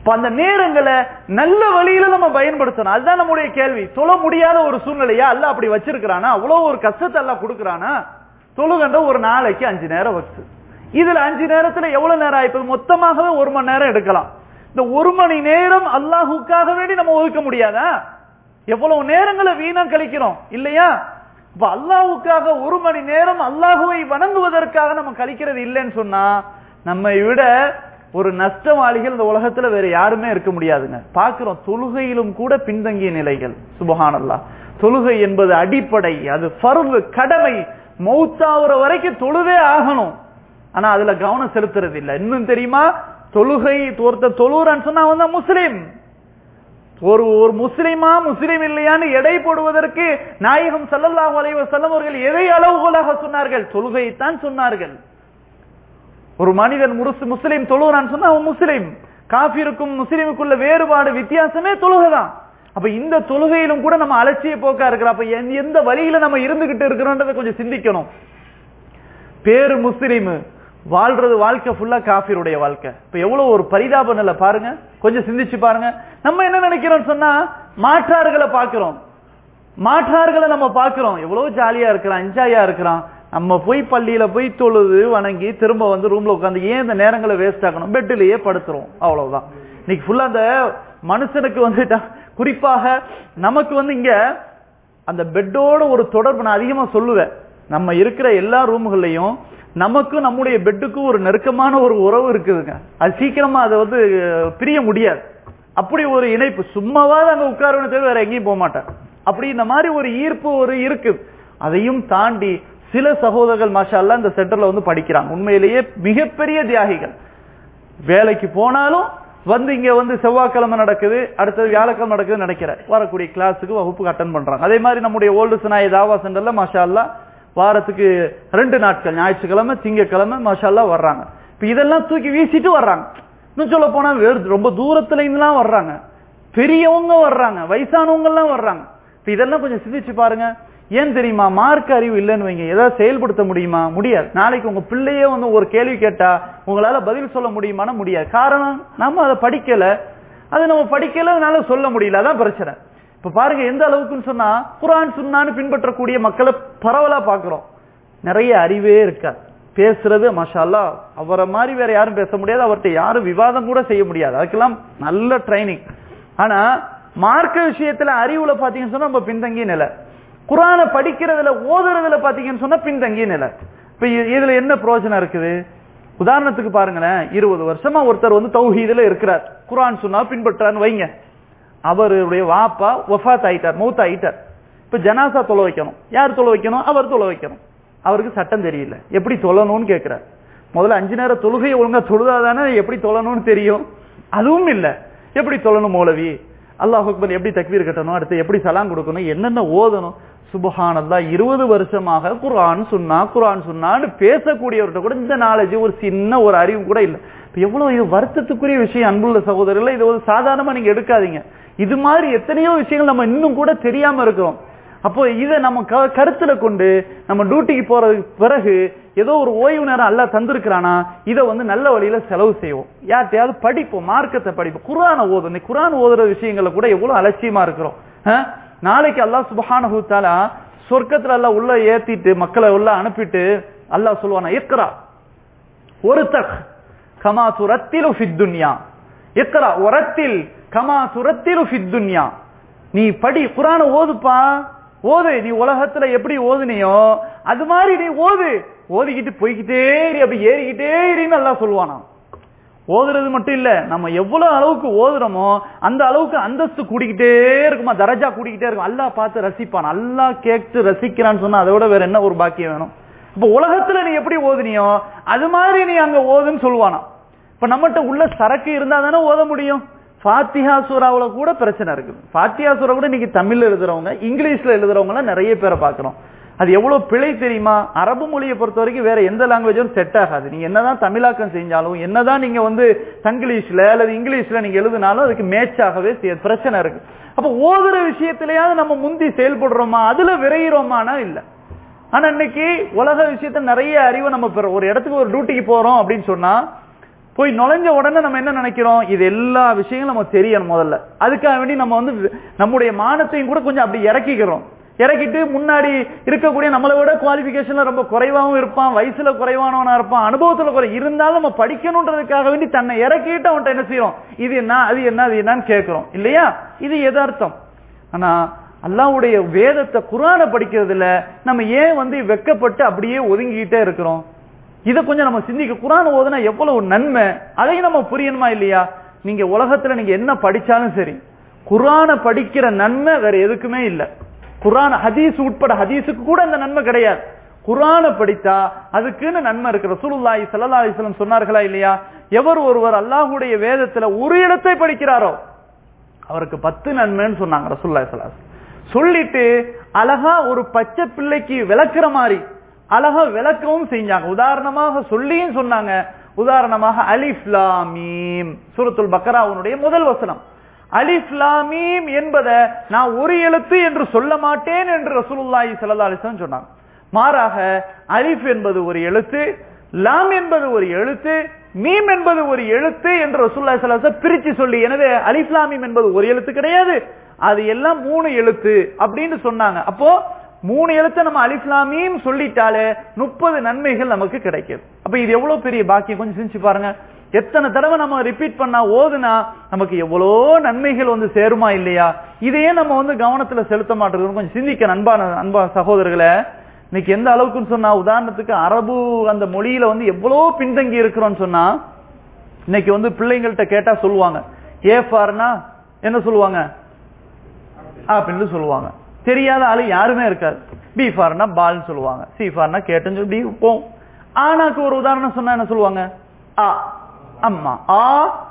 அந்த நேரங்களை நல்ல வழியில நம்ம பயன்படுத்தணும். அதுதான் நம்முடைய கேள்வி. தொழ முடியாத ஒரு சூழ்நிலையா அல்ல அப்படி வச்சிருக்கிறானா? அவ்வளவு ஒரு கஷ்டத்தை எல்லாம் கொடுக்கறானா? தொழுகண்ட ஒரு நாளைக்கு 5 நேரம் வச்சு, இதுல 5 நேரத்துல எவ்வளவு நேரம் ஆயிப்பது? மொத்தமாகவே 1 மணி நேரம் எடுக்கலாம். இந்த 1 மணி நேரம் அல்லாஹுக்காக வேண்டி நம்ம ஒதுக்க முடியாதா? எவ்வளவு நேரங்களை வீணா கழிக்கிறோம் இல்லையா? இப்ப அல்லாஹுக்காக 1 மணி நேரம் அல்லாஹுவை வணங்குவதற்காக நம்ம கழிக்கிறது இல்லைன்னு சொன்னா, நம்மை விட ஒரு நஷ்டவாளிகள் இந்த உலகத்துல வேற யாருமே இருக்க முடியாதுங்க. பாக்குறோம், தொழுகையிலும் கூட பின்தங்கிய நிலைகள். சுப்ஹானல்லாஹ். தொழுகை என்பது அடிப்படை, அது ஃபர்து, கடமை. மௌத்தாவுற வரைக்கும் தொழுவே ஆகணும். ஆனா அதுல கவனம் செலுத்துறது இல்ல. இன்னும் தெரியுமா, தொழுகை ஒருத்தர் தொழுறான்னு சொன்னா அவன் தான் முஸ்லிம். ஒரு முஸ்லிமா முஸ்லிம் இல்லையான்னு எடை போடுவதற்கு நாயகம் ஸல்லல்லாஹு அலைஹி வஸல்லம் அவர்கள் எதை அளவுகோலாக சொன்னார்கள்? தொழுகையைத்தான் சொன்னார்கள். ஒரு மனிதன் முஸ்லிம் தொழுகிறான்னு சொன்னா அவன் முஸ்லிம். காஃபிருக்கும் முஸ்லிமுக்குள்ள வேறுபாடு, வித்தியாசமே தொழுகைதான். அப்ப இந்த தொழுகையிலும் கூட நம்ம அலட்சிய போக்கா இருக்கிறோம். அப்ப எந்த வழியில நம்ம இருந்துகிட்டு இருக்கிறோம்ன்றதை கொஞ்சம் சிந்திக்கணும். பேரு முஸ்லிம், வாழ்றது வாழ்க்கை ஃபுல்லா காஃபிருடைய வாழ்க்கை. இப்ப எவ்வளவு ஒரு பரிதாப நிலை பாருங்க. கொஞ்சம் சிந்திச்சு பாருங்க. நம்ம என்ன நினைக்கிறோம் சொன்னா, மாற்றார்களை பாக்குறோம். மாற்றார்களை நம்ம பாக்குறோம், எவ்வளவு ஜாலியா இருக்கிறான், என்ஜாயா இருக்கிறான். நம்ம போய் பள்ளியில போய் தொழுது வணங்கி திரும்ப வந்து ரூம்ல உட்காந்து ஏன் இந்த நேரங்களை வேஸ்ட் ஆகணும்? பெட்டிலேயே படுத்துறோம், அவ்வளவுதான். இன்னைக்கு ஃபுல்லா அந்த மனுஷனுக்கு வந்து குறிப்பாக நமக்கு வந்து இங்க அந்த பெட்டோட ஒரு தொடர்பு நான் அதிகமா சொல்லுவேன். நம்ம இருக்கிற எல்லா ரூம்கள்லயும் நமக்கும் நம்முடைய பெட்டுக்கும் ஒரு நெருக்கமான ஒரு உறவு இருக்குதுங்க. அது சீக்கிரமா அதை வந்து பிரிய முடியாது. அப்படி ஒரு இணைப்பு. சும்மாவாது அங்க உட்காருன்னு வேற எங்கேயும் போக மாட்டேன். அப்படி இந்த மாதிரி ஒரு ஈர்ப்பு ஒரு இருக்கு. அதையும் தாண்டி சில சகோதரர்கள் மாஷா அல்லாஹ் இந்த சென்டர்ல வந்து படிக்கிறாங்க. உண்மையிலேயே மிகப்பெரிய தியாகிகள். வேலைக்கு போனாலும் வந்து இங்க வந்து செவ்வாய்க்கிழமை நடக்குது, அடுத்தது வியாழக்கிழமை நடக்குதுன்னு நினைக்கிறேன், வரக்கூடிய கிளாஸுக்கு வகுப்புக்கு அட்டன் பண்றாங்க. அதே மாதிரி நம்முடைய ஓல்டு சனாய் தாவா சென்டர்ல மாஷா அல்லாஹ் வாரத்துக்கு 2 நாட்கள், ஞாயிற்றுக்கிழமை திங்கக்கிழமை மாஷா அல்லாஹ் வர்றாங்க. இப்ப இதெல்லாம் தூக்கி வீசிட்டு வர்றாங்க. இன்னும் சொல்ல போனா ரொம்ப தூரத்துல இருந்துலாம் வர்றாங்க, பெரியவங்க வர்றாங்க, வயசானவங்க எல்லாம் வர்றாங்க. இப்ப இதெல்லாம் கொஞ்சம் சிந்திச்சு பாருங்க. ஏன் தெரியுமா? மார்க்க அறிவு இல்லைன்னு வைங்க, ஏதாவது செயல்படுத்த முடியுமா? முடியாது. நாளைக்கு உங்க பிள்ளையே வந்து ஒரு கேள்வி கேட்டா உங்களால பதில் சொல்ல முடியுமானா முடியாது. காரணம், நம்ம அதை படிக்கல. அது நம்ம படிக்கல, சொல்ல முடியல. அதான் பிரச்சனை. இப்ப பாருங்க எந்த அளவுக்குன்னு சொன்னா, குர்ஆன் சுன்னான்னு பின்பற்றக்கூடிய மக்களை பரவலா பாக்குறோம். நிறைய அறிவே இருக்கா, பேசுறது மாஷா அல்லாஹ் அவரை மாதிரி வேற யாரும் பேச முடியாது, அவர்கிட்ட யாரும் விவாதம் கூட செய்ய முடியாது. அதுக்கெல்லாம் நல்ல ட்ரைனிங். ஆனா மார்க்க விஷயத்துல அறிவுல பாத்தீங்கன்னு சொன்னா நம்ம பின்தங்கிய நிலை. குர்ஆனை படிக்கிறதுல ஓதுறதுல பாத்தீங்கன்னு சொன்னா பின்தங்கிய நிலை. இப்ப இதுல என்ன பிரயோஜனம் இருக்குது? உதாரணத்துக்கு பாருங்களேன், 20 வருஷமா ஒருத்தர் வந்து தௌஹீதுல இருக்கிறார், குர்ஆன் சுன்னா பின்பற்றான்னு வைங்க. அவருடைய வாப்பா வஃபாத் ஆயிட்டார், மௌத் ஆயிட்டார். இப்ப ஜனாசா தொலை வைக்கணும். யார் தொலை வைக்கணும்? அவர் தொலை வைக்கணும். அவருக்கு சட்டம் தெரியல, எப்படி தொழணும்னு கேட்கிறார். முதல்ல 5 நேரம் தொழுகையை ஒழுங்கா தொழுதாதானே எப்படி தொழணும்னு தெரியும். அதுவும் இல்ல. எப்படி தொழணும் மௌலவி? அல்லாஹ் அக்பர் எப்படி தக்பீர் கட்டணும், அடுத்து எப்படி சலாம் கொடுக்கணும், என்னென்ன ஓதணும். சுப்ஹானல்லாஹ், 20 வருஷமாக குர்ஆன் சுன்னான்னு பேசக்கூடியவர்கிட்ட கூட இந்த நாலேஜ், ஒரு சின்ன ஒரு அறிவு கூட இல்ல. எவ்வளவு இது வருத்தத்துக்குரிய விஷயம் அன்புள்ள சகோதரர்கள். இது ஒரு சாதாரணமா நீங்க எடுக்காதீங்க. இது மாதிரி எத்தனையோ விஷயங்கள் நம்ம இன்னும் கூட தெரியாம இருக்கிறோம். அப்போ இதை நம்ம கருத்துல கொண்டு நம்ம டியூட்டிக்கு போறதுக்கு பிறகு ஏதோ ஒரு ஓய்வு நேரம் அல்லாஹ் தந்திருக்கிறானா, இதை வந்து நல்ல வழியில செலவு செய்வோம். யார்கிட்டயாவது படிப்போம், மார்க்கத்தை படிப்போம், குர்ஆனை ஓதும். குர்ஆன் ஓதுற விஷயங்களை கூட எவ்வளவு அலட்சியமா இருக்கிறோம். நாளைக்கு அல்லாஹ் சுப்ஹானஹு வ தஆலா சொர்க்கத்துல அல்லாஹ் உள்ள ஏத்திட்டு மக்களை உள்ள அனுப்பிட்டு அல்லாஹ் சொல்வானா, இக்ரா ஒருத்தக் கமா துரத்திலு ஃபித் துன்யா, இக்ரா வரத்தில் கமா துரத்திலு ஃபித் துன்யா. நீ படி, குர்ஆனை ஓதுப்பா, ஓது. நீ உலகத்துல எப்படி ஓதுனியோ அது மாதிரி நீ ஓது. ஓதிக்கிட்டு போய்கிட்டே அப்படி ஏறிக்கிட்டே இருன்னு அல்லாஹ் சொல்லுவானா. ஓதுறது மட்டும் இல்ல, நம்ம எவ்வளவு அளவுக்கு ஓதுறோமோ அந்த அளவுக்கு அந்தஸ்து கூடிக்கிட்டே இருக்குமா, தரஜா கூடிக்கிட்டே இருக்கும். அல்லாஹ் பார்த்து ரசிப்பான். அல்லாஹ் கேட்டு ரசிக்கிறான்னு சொன்னா அதை விட வேற என்ன ஒரு பாக்கியம் வேணும்? இப்ப உலகத்துல நீ எப்படி ஓதுனியோ அது மாதிரி நீ அங்க ஓதுன்னு சொல்லுவானா. இப்ப நம்மகிட்ட உள்ள சரக்கு இருந்தா தானே ஓத முடியும். ஃபாத்திஹா சூராவுல கூட பிரச்சனை இருக்குது. ஃபாத்திஹா சூரா கூட இன்னைக்கு தமிழ்ல எழுதுறவங்க, இங்கிலீஷ்ல எழுதுறவங்க எல்லாம் நிறைய பேரை பாக்குறோம். அது எவ்வளவு பிழை தெரியுமா? அரபு மொழியை பொறுத்த வரைக்கும் வேற எந்த லாங்குவேஜும் செட் ஆகாது. நீங்க என்னதான் தமிழாக்கம் செஞ்சாலும், என்னதான் நீங்க வந்து தங்கிலீஷ்ல அல்லது இங்கிலீஷ்ல நீங்க எழுதினாலும் அதுக்கு மேட்ச் ஆகவே பிரச்சனை இருக்கு. அப்ப ஓதுற விஷயத்திலேயாவது நம்ம முந்தி செயல்படுறோமா, அதுல விரைகிறோமானா இல்ல. ஆனா இன்னைக்கு உலக விஷயத்த நிறைய அறிவை நம்ம பெறோம். ஒரு இடத்துக்கு ஒரு டியூட்டிக்கு போறோம் அப்படின்னு சொன்னா போய் நுழைஞ்ச உடனே நம்ம என்ன நினைக்கிறோம், இது எல்லா விஷயங்களும் நம்ம தெரியணும் முதல்ல. அதுக்காக வேண்டி நம்ம நம்முடைய மானத்தையும் கூட கொஞ்சம் அப்படி இறக்கிக்கிறோம். இறக்கிட்டு முன்னாடி இருக்கக்கூடிய நம்மளை விட குவாலிபிகேஷன்ல ரொம்ப குறைவாகவும் இருப்பான், வயசுல குறைவானவனா இருப்பான், அனுபவத்துல குறை இருந்தாலும் நம்ம படிக்கணும்ன்றதுக்காக வேண்டி தன்னை இறக்கிட்டு அவன்கிட்ட என்ன செய்யறோம், இது என்ன அது என்ன அது என்னன்னு கேட்கிறோம் இல்லையா? இது எதார்த்தம். ஆனா அல்லாஹ்வுடைய வேதத்தை குர்ஆனை படிக்கிறதுல நம்ம ஏன் வெக்கப்பட்டு அப்படியே ஒதுங்கிட்டே இருக்கிறோம்? இதை கொஞ்சம் நம்ம சிந்திக்க. குர்ஆன் ஓதுனா எவ்வளவு நன்மை, அதையும் நம்ம புரியணுமா இல்லையா? நீங்க உலகத்துல நீங்க என்ன படிச்சாலும் சரி, குர்ஆனை படிக்கிற நன்மை வேற எதுக்குமே இல்லை. குர்ஆன் ஹதீஸ் உட்பட ஹதீஸுக்கு கூட அந்த நன்மை கிடையாது. குர்ஆனை படித்தா அதுக்குன்னு நன்மை இருக்கு. ரசூலுல்லாஹி ஸல்லல்லாஹு அலைஹி வஸல்லம் சொன்னார்களா இல்லையா, எவர் ஒருவர் அல்லாஹ்வுடைய வேதத்துல ஒரு இடத்தை படிக்கிறாரோ அவருக்கு 10 நன்மைன்னு சொன்னாங்க ரசூலுல்லாஹி ஸல்லல்லாஹு அலைஹி வஸல்லம். சொல்லிட்டு அழகா ஒரு பச்சை பிள்ளைக்கு விளக்குற மாதிரி அழகா விளக்கவும் செஞ்சாங்க. உதாரணமாக சொல்லியும் சொன்னாங்க. உதாரணமாக அலிஃப் லாம் மீம், சூரத்துல் பக்கராவுடைய முதல் வசனம். அலிஃப் லாம் மீம் என்பதை நான் ஒரு எழுத்து என்று சொல்ல மாட்டேன் என்று ரசூலுல்லாஹி ஸல்லல்லாஹு அலைஹி வஸல்லம் சொன்னாங்க. மாறாக அலிஃப் என்பது ஒரு எழுத்து, லாம் என்பது ஒரு எழுத்து, மீம் என்பது ஒரு எழுத்து என்று ரசூலுல்லாஹி ஸல்லல்லாஹு அலைஹி வஸல்லம் பிரிச்சு சொல்லி, எனவே அலிஃப் லாம் மீம் என்பது ஒரு எழுத்து கிடையாது, அது எல்லாம் 3 எழுத்து அப்படின்னு சொன்னாங்க. அப்போ 3 எழுத்தை நம்ம அலிஃப் லாம் மீம் சொல்லிட்டாலே 30 நன்மைகள் நமக்கு கிடைக்கும். அப்ப இது எவ்வளவு பெரிய பாக்கியம், கொஞ்சம் சிந்திச்சு பாருங்க. எத்தனை தடவை நம்ம ரிப்பீட் பண்ணா ஓதுனா நமக்கு எவ்வளோ நன்மைகள் சேருமா இல்லையா? இதையே நம்ம கவனத்துல செலுத்த மாட்டோம். கொஞ்சம் சிந்திக்க அன்பா சகோதரர்களை, இன்னைக்கு எந்த அளவுக்குன்னு சொன்னா, உதாரணத்துக்கு அரபு அந்த மொழியில எவ்வளோ பின்தங்கி இருக்கிறோம்னு சொன்னா, இன்னைக்கு பிள்ளைங்கள்ட்ட கேட்டா சொல்லுவாங்க, ஏ ஃபார்னா என்ன சொல்லுவாங்க, அப்படின்னு சொல்லுவாங்க. தெரியாத ஆளு யாருமே இருக்காது. பி ஃபார்னா பால்னு சொல்லுவாங்க, சி ஃபார்னா கேட்டுன்னு சொல்லி போம். ஆனாக்கு ஒரு உதாரணம் சொன்னா என்ன சொல்லுவாங்க, ஆ அம்மா, ஆ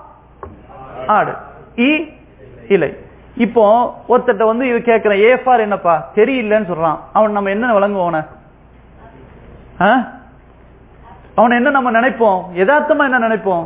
ஆடு, இ இலை. இப்போ ஒருத்தட்ட இது கேட்கிறேன், ஏ ஃபார் என்னப்பா தெரியலன்னு சொல்றான். அவன் நம்ம என்ன விளங்குவோன, அவன் என்ன நம்ம நினைப்போம், யதார்த்தமா என்ன நினைப்போம்,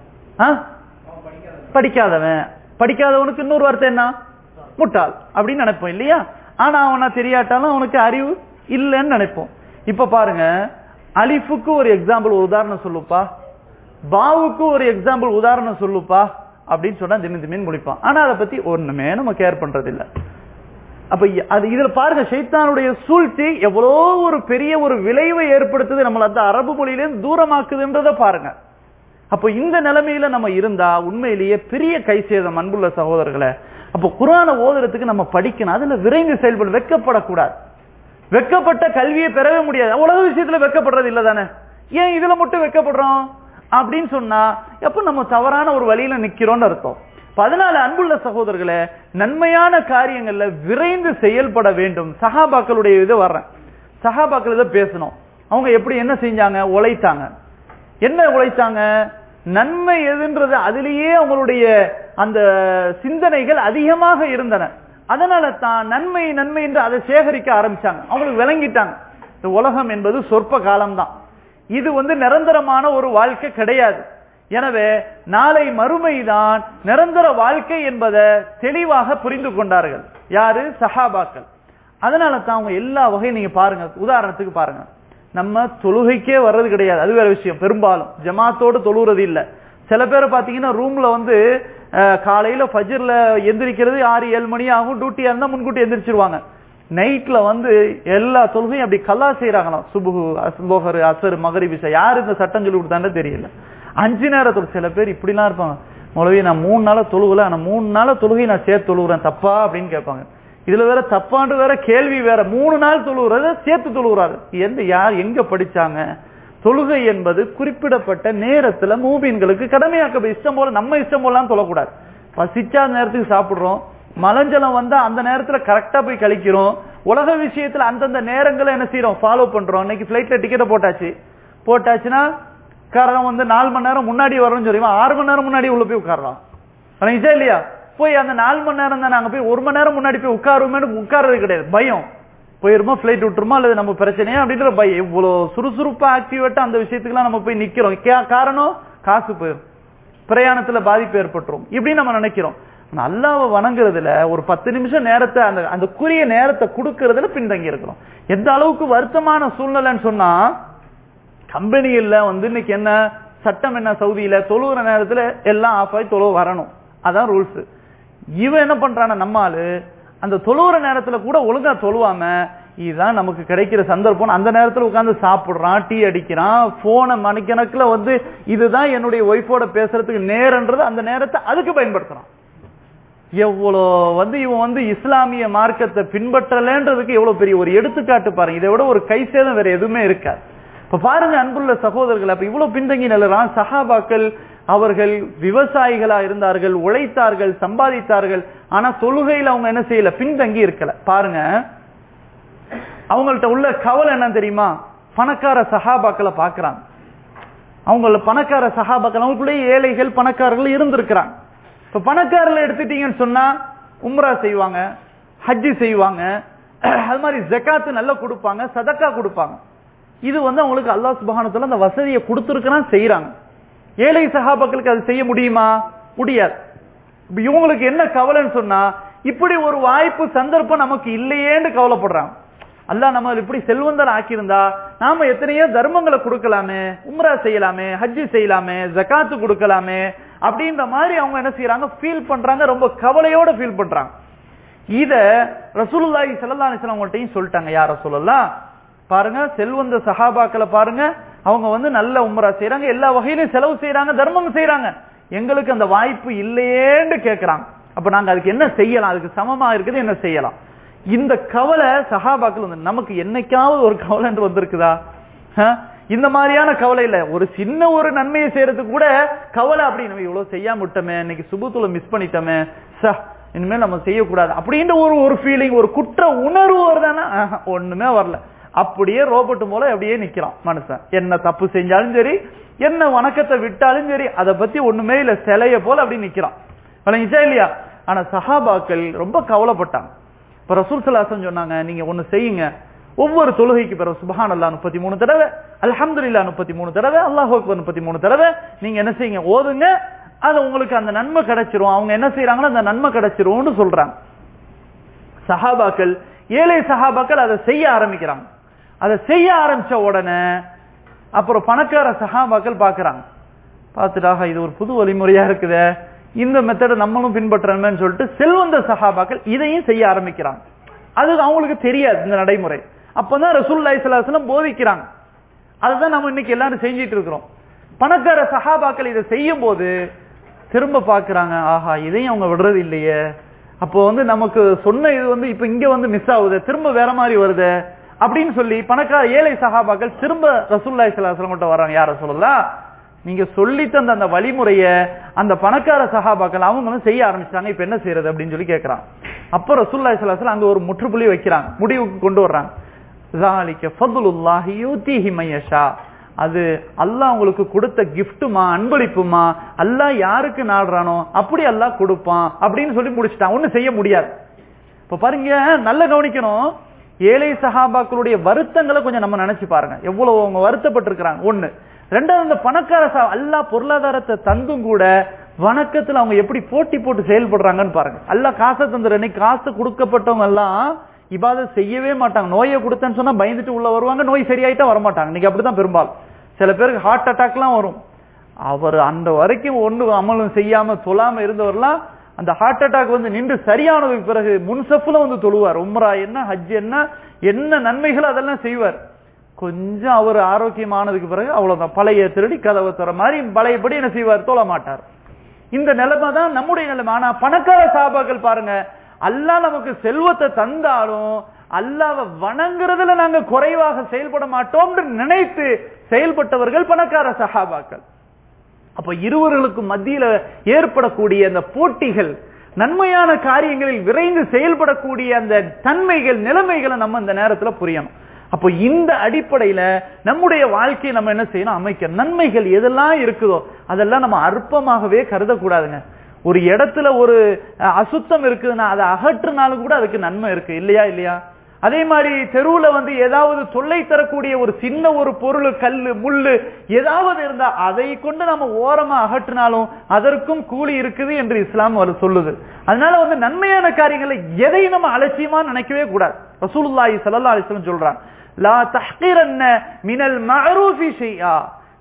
படிக்காதவன். படிக்காதவனுக்கு இன்னொரு வார்த்தை என்ன, முட்டாள் அப்படின்னு நினைப்போம் இல்லையா? ஆனா அவனா தெரியாட்டாலும் அவனுக்கு அறிவு இல்லைன்னு நினைப்போம். இப்ப பாருங்க, அலிஃபுக்கு ஒரு எக்ஸாம்பிள் ஒரு உதாரணம் சொல்லுப்பா, பாவுக்கு ஒரு எக்ஸாம்பிள் உதாரணம் சொல்லுப்பா அப்படின்னு சொன்னா திமின் முடிப்பான். ஆனா அதை பத்தி ஒண்ணுமே நம்ம கேர் பண்றது இல்ல. அப்ப அது இதுல பாருங்க, ஷைத்தானுடைய சூழ்ச்சி எவ்வளோ ஒரு பெரிய ஒரு விளைவை ஏற்படுத்துது, நம்மள அந்த அரபு மொழியிலேருந்து தூரமாக்குதுன்றத பாருங்க. அப்ப இந்த நிலைமையில நம்ம இருந்தா உண்மையிலேயே பெரிய கை சேதம் அன்புள்ள சகோதரர்களை. அப்ப குர்ஆனை ஓதுறதுக்கு நம்ம படிக்கணும், அதுல விரைந்து செயல்பட, வெக்கப்படக்கூடாது. வெக்கப்பட்ட கல்வியை பெறவே முடியாது. உலக விஷயத்துல வெக்கப்படுறது இல்ல தானே, ஏன் இதுல மட்டும் வெக்கப்படுறோம் அப்படின்னு சொன்னா எப்ப நம்ம தவறான ஒரு வழியில நிக்கிறோம்னு அர்த்தம். அதனால அன்புள்ள சகோதரர்களே, நன்மையான காரியங்கள்ல விரைந்து செயல்பட வேண்டும். சஹாபாக்களுடைய இதை வர்றேன், சஹாபாக்கள் இதை பேசணும். அவங்க எப்படி என்ன செஞ்சாங்க, உழைத்தாங்க. என்ன உழைத்தாங்க, நன்மை எதுன்றது அதிலேயே அவங்களுடைய அந்த சிந்தனைகள் அதிகமாக இருந்தன. அதனால தான் நன்மை நன்மை என்று அதை சேகரிக்க ஆரம்பிச்சாங்க. அவங்களுக்கு விளங்கிட்டாங்க, இந்த உலகம் என்பது சொற்ப காலம்தான், இது நிரந்தரமான ஒரு வாழ்க்கை கிடையாது. எனவே நாளை மறுமைதான் நிரந்தர வாழ்க்கை என்பதை தெளிவாக புரிந்து கொண்டார்கள். யாரு, சஹாபாக்கள். அதனால தான் அவங்க எல்லா வகையும் நீங்க பாருங்க. உதாரணத்துக்கு பாருங்க, நம்ம தொழுகைக்கே வர்றது கிடையாது, அது வேற விஷயம். பெரும்பாலும் ஜமாத்தோடு தொழுறது இல்ல. சில பேர் பாத்தீங்கன்னா ரூம்ல காலையில ஃபஜ்ர்ல எந்திரிக்கிறது 6-7 மணி ஆகும், டியூட்டியா இருந்தா முன்கூட்டி எந்திரிச்சிருவாங்க. நைட்ல எல்லா தொழுகையும் அப்படி கல்லா செய்யறாங்களாம். சுபுஹு, லோஹர், அசர், மகரிப், இஷா. யாரு இந்த சட்டம் சொல்லி கொடுத்தான்னு தெரியல. 5 நேரத்தோடு சில பேர் இப்படிலாம் இருப்பாங்க. மொழவி நான் 3 நாள தொழுகல, ஆனா 3 நாள தொழுகை நான் சேர்த்து தொழுகிறேன், தப்பா அப்படின்னு கேட்பாங்க. இதுல வேற தப்பாண்டு வேற கேள்வி வேற. 3 நாள் தொழுகிறது சேர்த்து தொழுகிறாரு. யார் எங்க படிச்சாங்க? தொழுகை என்பது குறிப்பிடப்பட்ட நேரத்துல மூமின்களுக்கு கடமையாக்க, இஷ்டம் போல நம்ம இஷ்டம் போலாம் தொழக்கூடாது. பசிச்சா நேரத்துக்கு சாப்பிடுறோம், மலஞ்சலம் வந்தா அந்த நேரத்துல கரெக்டா போய் கழிக்கிறோம். உலக விஷயத்துல அந்தந்த நேரங்களை என்ன செய்யறோம், ஃபாலோ பண்றோம். இன்னைக்கு பிளைட்ல டிக்கெட்டை போட்டாச்சுன்னா காரணம் 4 மணி நேரம் முன்னாடி வரணும்னு சொல்லுவா, 6 மணி நேரம் முன்னாடி உள்ள போய் உட்காரலாம் இல்லையா? போய் அந்த 4 மணி நேரம் தான் நாங்க போய் 1 மணி நேரம் முன்னாடி போய் உட்காருமே, உட்கார்றது கிடையாது. பயம், போயிருமா, பிளைட் விட்டுருமா, அல்லது நம்ம பிரச்சனையா அப்படின்ற பயம். இவ்வளவு சுறுசுறுப்பா ஆக்டிவேட்டா அந்த விஷயத்துக்குலாம் நம்ம போய் நிக்கிறோம். காரணம் காசு போயிடும், பிரயாணத்துல பாதிப்பு ஏற்பட்டுரும், இப்படி நம்ம நினைக்கிறோம். அல்லாஹ்வை வணங்குறதுல ஒரு 10 நிமிஷம் நேரத்தை அந்த குறிய நேரத்தை கொடுக்கறதுல பின்தங்கி இருக்கிறோம். எந்த அளவுக்கு வருத்தமான சூழ்நிலைன்னு சொன்னா, கம்பெனிகள்ல இன்னைக்கு என்ன சட்டம் என்ன, சவுதியில தொழுகிற நேரத்துல எல்லாம் ஆஃப் ஆகி தொழுவ வரணும், அதான் ரூல்ஸ். இவன் என்ன பண்றான, நம்மாலு அந்த தொழுகிற நேரத்துல கூட ஒழுங்கா தொழுவாம இதுதான் நமக்கு கிடைக்கிற சந்தர்ப்பம், அந்த நேரத்துல உட்கார்ந்து சாப்பிடுறான், டீ அடிக்கிறான், போனை மணிக்கணக்குல இதுதான் என்னுடைய ஒய்ஃபோட பேசுறதுக்கு நேரம்ன்றது அந்த நேரத்தை அதுக்கு பயன்படுத்துறான். எவ்வளோ இவன் இஸ்லாமிய மார்க்கத்தை பின்பற்றலன்றதுக்கு எவ்வளவு பெரிய ஒரு எடுத்துக்காட்டு பாருங்க. இதை விட ஒரு கை சேதம் வேற எதுவுமே இருக்காது. இப்ப பாருங்க அன்புள்ள சகோதரர்கள், அப்ப இவ்வளவு பின்தங்கி நிலறான். சஹாபாக்கள் அவர்கள் விவசாயிகளா இருந்தார்கள், உழைத்தார்கள், சம்பாதித்தார்கள். ஆனா தொழுகையில் அவங்க என்ன செய்யல, பின்தங்கி இருக்கல. பாருங்க அவங்கள்ட்ட உள்ள கவலை என்ன தெரியுமா, பணக்கார சஹாபாக்களை பாக்குறாங்க. அவங்கள பணக்கார சஹாபாக்கள் அவங்களுக்குள்ளே ஏழைகள் பணக்காரர்கள் இருந்திருக்கிறாங்க. இப்ப பணக்காரர்களை எடுத்துட்டீங்கன்னு சொன்னா உம்ரா செய்வாங்க, ஹஜ்ஜி செய்வாங்க, அது மாதிரி ஜகாத்து நல்லா கொடுப்பாங்க, சதக்கா கொடுப்பாங்க. இது அவங்களுக்கு அல்லாஹ் சுப்ஹானஹு வ தஆலா அந்த வசதியை கொடுத்திருக்கிறான், செய்யறாங்க. ஏழை சஹாபாக்களுக்கு அது செய்ய முடியுமா? முடியாது. இவங்களுக்கு என்ன கவலைன்னு சொன்னா, இப்படி ஒரு வாய்ப்பு சந்தர்ப்பம் நமக்கு இல்லையேன்னு கவலைப்படுறாங்க. அல்லாஹ் நம்ம இப்படி செல்வந்தர் ஆக்கியிருந்தா நாம எத்தனையோ தர்மங்களை கொடுக்கலாமே, உம்ரா செய்யலாமே, ஹஜ்ஜி செய்யலாமே, ஜகாத்து கொடுக்கலாமே அப்படின்ற மாதிரி அவங்க என்ன செய்யறாங்க, ஃபீல் பண்றாங்க, ரொம்ப கவலையோட ஃபீல் பண்றாங்க. இத ரசூலுல்லாஹி ஸல்லல்லாஹு அலைஹி வஸல்லம் கிட்டயும் சொல்லிட்டாங்க. யா ரசூலல்லாஹ், பாருங்க செல்வந்த சஹாபாக்களை பாருங்க, அவங்க நல்ல உம்ரா செய்யறாங்க, எல்லா வகையிலும் செலவு செய்யறாங்க, தர்மம் செய்யறாங்க, எங்களுக்கு அந்த வாய்ப்பு இல்லையேன்னு கேட்கிறாங்க. அப்ப நாங்க அதுக்கு என்ன செய்யலாம், அதுக்கு சமமா இருக்குது என்ன செய்யலாம்? இந்த கவலை சஹாபாக்கள் நமக்கு என்னைக்காவது ஒரு கவலை என்று வந்திருக்குதா? இந்த மாதிரியான கவலை இல்ல, ஒரு சின்ன ஒரு நன்மையை செய்யறதுக்கு கூட கவலை. அப்படி நம்ம இவ்வளவு செய்யாம விட்டோமே, இன்னைக்கு சுபத்துல மிஸ் பண்ணிட்டோமே, இனிமேல் நம்ம செய்யக்கூடாது அப்படின்ற ஒரு ஃபீலிங், ஒரு குற்ற உணர்வு வருதானா? ஒண்ணுமே வரல. அப்படியே ரோபோட் போல அப்படியே நிக்கிறான் மனுஷன். என்ன தப்பு செஞ்சாலும் சரி, என்ன வணக்கத்தை விட்டாலும் சரி, அதை பத்தி ஒண்ணுமே இல்ல, சிலைய போல அப்படி நிக்கிறான். விளங்கிச்சா இல்லையா? ஆனா சஹாபாக்கள் ரொம்ப கவலைப்பட்டாங்க. இப்ப ரசூல் ஸல்லல்லாஹு அலைஹி வஸல்லம் சொன்னாங்க, நீங்க ஒண்ணு செய்யுங்க, ஒவ்வொரு தொழுகைக்கு பிறகு சுப்ஹானல்லாஹ் 33 தடவை, அல்ஹம்துலில்லாஹ் 33 தடவை, அல்லாஹு அக்பர் 33 தடவை நீங்க என்ன செய்யுங்க, ஓதுங்க, அது உங்களுக்கு அந்த நன்மை கிடைச்சிரும். அவங்க என்ன செய்யறாங்களோ அந்த நன்மை கிடைச்சிரும்னு சொல்றாங்க. சஹாபாக்கள், ஏழை சஹாபாக்கள் அதை செய்ய ஆரம்பிக்கிறாங்க. அதை செய்ய ஆரம்பிச்ச உடனே அப்புறம் பணக்கார சஹாபாக்கள் பாக்குறாங்க, பார்த்துட்டாக இது ஒரு புது வழிமுறையா இருக்குது, இந்த மெத்தடை நம்மளும் பின்பற்றணும்னு சொல்லிட்டு செல்வந்த சஹாபாக்கள் இதையும் செய்ய ஆரம்பிக்கிறாங்க. அது அவங்களுக்கு தெரியாது இந்த நடைமுறை. அப்பதான் ரசூலுல்லாஹி ஸல்லல்லாஹு அலைஹி வஸல்லம் போதிக்கிறாங்க. அதுதான் நம்ம இன்னைக்கு எல்லாரும் செஞ்சிட்டு இருக்கிறோம். பணக்கார சஹாபாக்கள் இதை செய்யும் போது திரும்ப பாக்குறாங்க, ஆஹா இதையும் அவங்க விடுறது இல்லையே, அப்போ நமக்கு சொன்ன இது இப்ப இங்க மிஸ் ஆகுது, திரும்ப வேற மாதிரி வருது அப்படின்னு சொல்லி பணக்கார ஏழை சஹாபாக்கள் திரும்ப ரசூலுல்லாஹி ஸல்லல்லாஹு அலைஹி வஸல்லம் கிட்ட வராங்க. யார் ரசூலுல்லாஹ், நீங்க சொல்லி தந்த அந்த வழிமுறைய அந்த பணக்கார சஹாபாக்கள் அவங்க செய்ய ஆரம்பிச்சாங்க, இப்ப என்ன செய்யறது அப்படின்னு சொல்லி கேட்கிறாங்க. அப்ப ரசூலுல்லாஹி ஸல்லல்லாஹு அலைஹி வஸல்லம் அங்க ஒரு முற்றுப்புள்ளி வைக்கிறாங்க, முடிவுக்கு கொண்டு வர்றாங்க. ஸாலிக ஃபض்லுல்லாஹி யூதிஹி மய்யஷா, அது அல்லாஹ் உங்களுக்கு கொடுத்த கிஃப்ட்டுமா, அன்பளிப்புமா, அல்லாஹ் யாருக்கு நாடுறானோ அப்படி அல்லாஹ் கொடுப்பான் அப்படின்னு சொல்லி முடிச்சுட்டான். ஒண்ணு செய்ய முடியாது. இப்ப பாருங்க, நல்ல கவனிக்கணும், ஏழை சஹாபாக்களுடைய வருத்தங்களை கொஞ்சம் நம்ம நினைச்சு பாருங்க, எவ்வளவு அவங்க வருத்தப்பட்டிருக்கிறாங்க. ஒண்ணு. ரெண்டாவது, இந்த பணக்கார அல்லாஹ் பொருளாதாரத்தை தந்தும் கூட வணக்கத்துல அவங்க எப்படி போட்டி போட்டு செயல்படுறாங்கன்னு பாருங்க. அல்லாஹ் காசை தந்துற, காசு கொடுக்கப்பட்டவங்க எல்லாம் இபாதத் செய்யவே மாட்டாங்க. நோயை கொடுத்தேன்னு சொன்னா பயந்துட்டு உள்ள வருவாங்க, நோய் சரியாயிட்டா வரமாட்டாங்க. இன்னைக்கு அப்படிதான் பெரும்பாலும். சில பேருக்கு ஹார்ட் அட்டாக் எல்லாம் வரும். அவர் அந்த வரைக்கும் ஒண்ணு அமலும் செய்யாம தொழாம இருந்தவர்லாம் அந்த ஹார்ட் அட்டாக் நின்று சரியானதுக்கு பிறகு முன்சப்புல தொழுவார். உம்ரா என்ன, ஹஜ் என்ன, என்ன நன்மைகள் அதெல்லாம் செய்வார். கொஞ்சம் அவர் ஆரோக்கியமானதுக்கு பிறகு அவ்வளவுதான், பழைய திருடி கதவை தர மாதிரி பழையபடி என்ன செய்வார், தொழ மாட்டார். இந்த நிலைமை தான் நம்முடைய நிலைமை. ஆனா பணக்கார சஹாபாக்கள் பாருங்க, அல்லாஹ் நமக்கு செல்வத்தை தந்தாலும் அல்லாஹ்வை வணங்குறதுல நாங்க குறைவாக செயல்பட மாட்டோம் நினைத்து செயல்பட்டவர்கள் பணக்கார சஹாபாக்கள். அப்ப இருவர்களுக்கு மத்தியில ஏற்படக்கூடிய அந்த போட்டிகள், நன்மையான காரியங்களில் விரைந்து செயல்படக்கூடிய அந்த தன்மைகள், நிலைமைகளை நம்ம இந்த நேரத்துல புரியணும். அப்போ இந்த அடிப்படையில நம்முடைய வாழ்க்கையை நம்ம என்ன செய்யணும், அமைக்க. நன்மைகள் எதெல்லாம் இருக்குதோ அதெல்லாம் நம்ம அற்பமாகவே கருதக்கூடாதுங்க. ஒரு இடத்துல ஒரு அசுத்தம் இருக்குதுன்னா அதை அகற்றுனாலும் கூட அதுக்கு நன்மை இருக்கு, இல்லையா? இல்லையா? அதே மாதிரி தெருவுல ஏதாவது தொல்லை தரக்கூடிய ஒரு சின்ன ஒரு பொருள், கல்லு முள்ளு ஏதாவது இருந்தா அதை கொண்டு நம்ம ஓரமா அகற்றினாலும் அதற்கும் கூலி இருக்குது என்று இஸ்லாம் சொல்லுது. அதனால நன்மையான காரியங்களை எதையும் நம்ம அலட்சியமா நினைக்கவே கூடாது. ரசூலுல்லாஹி ஸல்லல்லாஹு அலைஹி வஸல்லம் சொல்றாங்க, லா தஹ்கிரன்ன மினல் மஅரூஃபி ஷைஆ,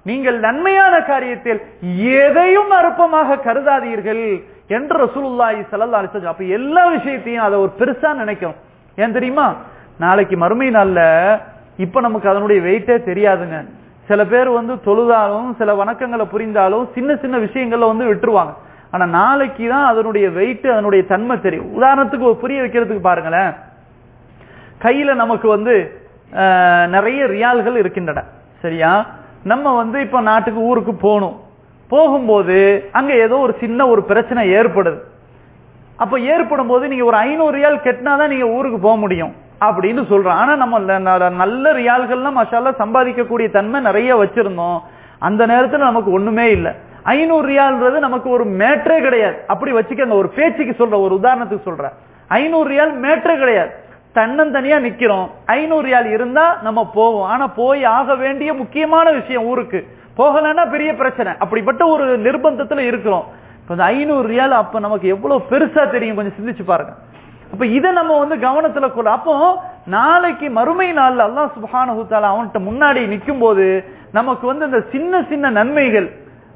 நீங்கள் நன்மையான காரியத்தில் எதையும் அற்பமாக கருதாதீர்கள் என்று ரசூலுல்லாஹி ஸல்லல்லாஹு அலைஹி வஸல்லம். அப்ப எல்லா விஷயத்தையும் அதை ஒரு பெருசா நினைக்கணும். ஏன் தெரியுமா? நாளைக்கு மறுமை நாள்ல இப்ப நமக்கு அதனுடைய வெயிட்டே தெரியாதுங்க. சில பேர் தொழுதாலும் சில வணக்கங்களை புரிந்தாலும் சின்ன சின்ன விஷயங்கள்ல விட்டுருவாங்க. ஆனா நாளைக்கு தான் அதனுடைய வெயிட் அதனுடைய தன்மை தெரியும். உதாரணத்துக்கு புரிய வைக்கிறதுக்கு பாருங்களேன், கையில நமக்கு நிறைய ரியால்கள் இருக்கின்றன. சரியா? நம்ம இப்ப நாட்டுக்கு ஊருக்கு போகணும். போகும்போது அங்க ஏதோ ஒரு சின்ன ஒரு பிரச்சனை ஏற்படுது. அப்ப ஏற்படும் போது நீங்க ஒரு 500 ரியால் கட்டினாதான் நீங்க ஊருக்கு போக முடியும் அப்படின்னு சொல்றோம். ஆனா நம்ம நல்ல ரியால்கள்லாம் மாஷாஅல்லாஹ் சம்பாதிக்கக்கூடிய தன்மை நிறைய வச்சிருந்தோம். அந்த நேரத்துல நமக்கு ஒண்ணுமே இல்லை. 500 ரியால்ன்றது நமக்கு ஒரு மேட்டரே கிடையாது. அப்படி வச்சுக்கங்க, ஒரு பேச்சுக்கு சொல்ற, ஒரு உதாரணத்துக்கு சொல்ற. 500 ரியால் மேட்டரே கிடையாது. தன்னந்தனியா நிக்கிறோம். 500 ரியால் இருந்தா நம்ம போவோம். ஆனா போய் ஆக வேண்டிய முக்கியமான விஷயம், ஊருக்கு போகலன்னா பெரிய பிரச்சனை. அப்படிப்பட்ட ஒரு நிர்பந்தத்துல இருக்கிறோம். 500 ரியால் அப்ப நமக்கு எவ்வளவு பெருசா தெரியும், கொஞ்சம் சிந்திச்சு பாருங்க. அப்ப இதை நம்ம கவனத்துல கொள்ள. அப்போ நாளைக்கு மறுமை நாள்ல அல்லாஹ் சுப்ஹானஹு வ தஆலா அவன்கிட்ட முன்னாடி நிற்கும் போது நமக்கு இந்த சின்ன சின்ன நன்மைகள்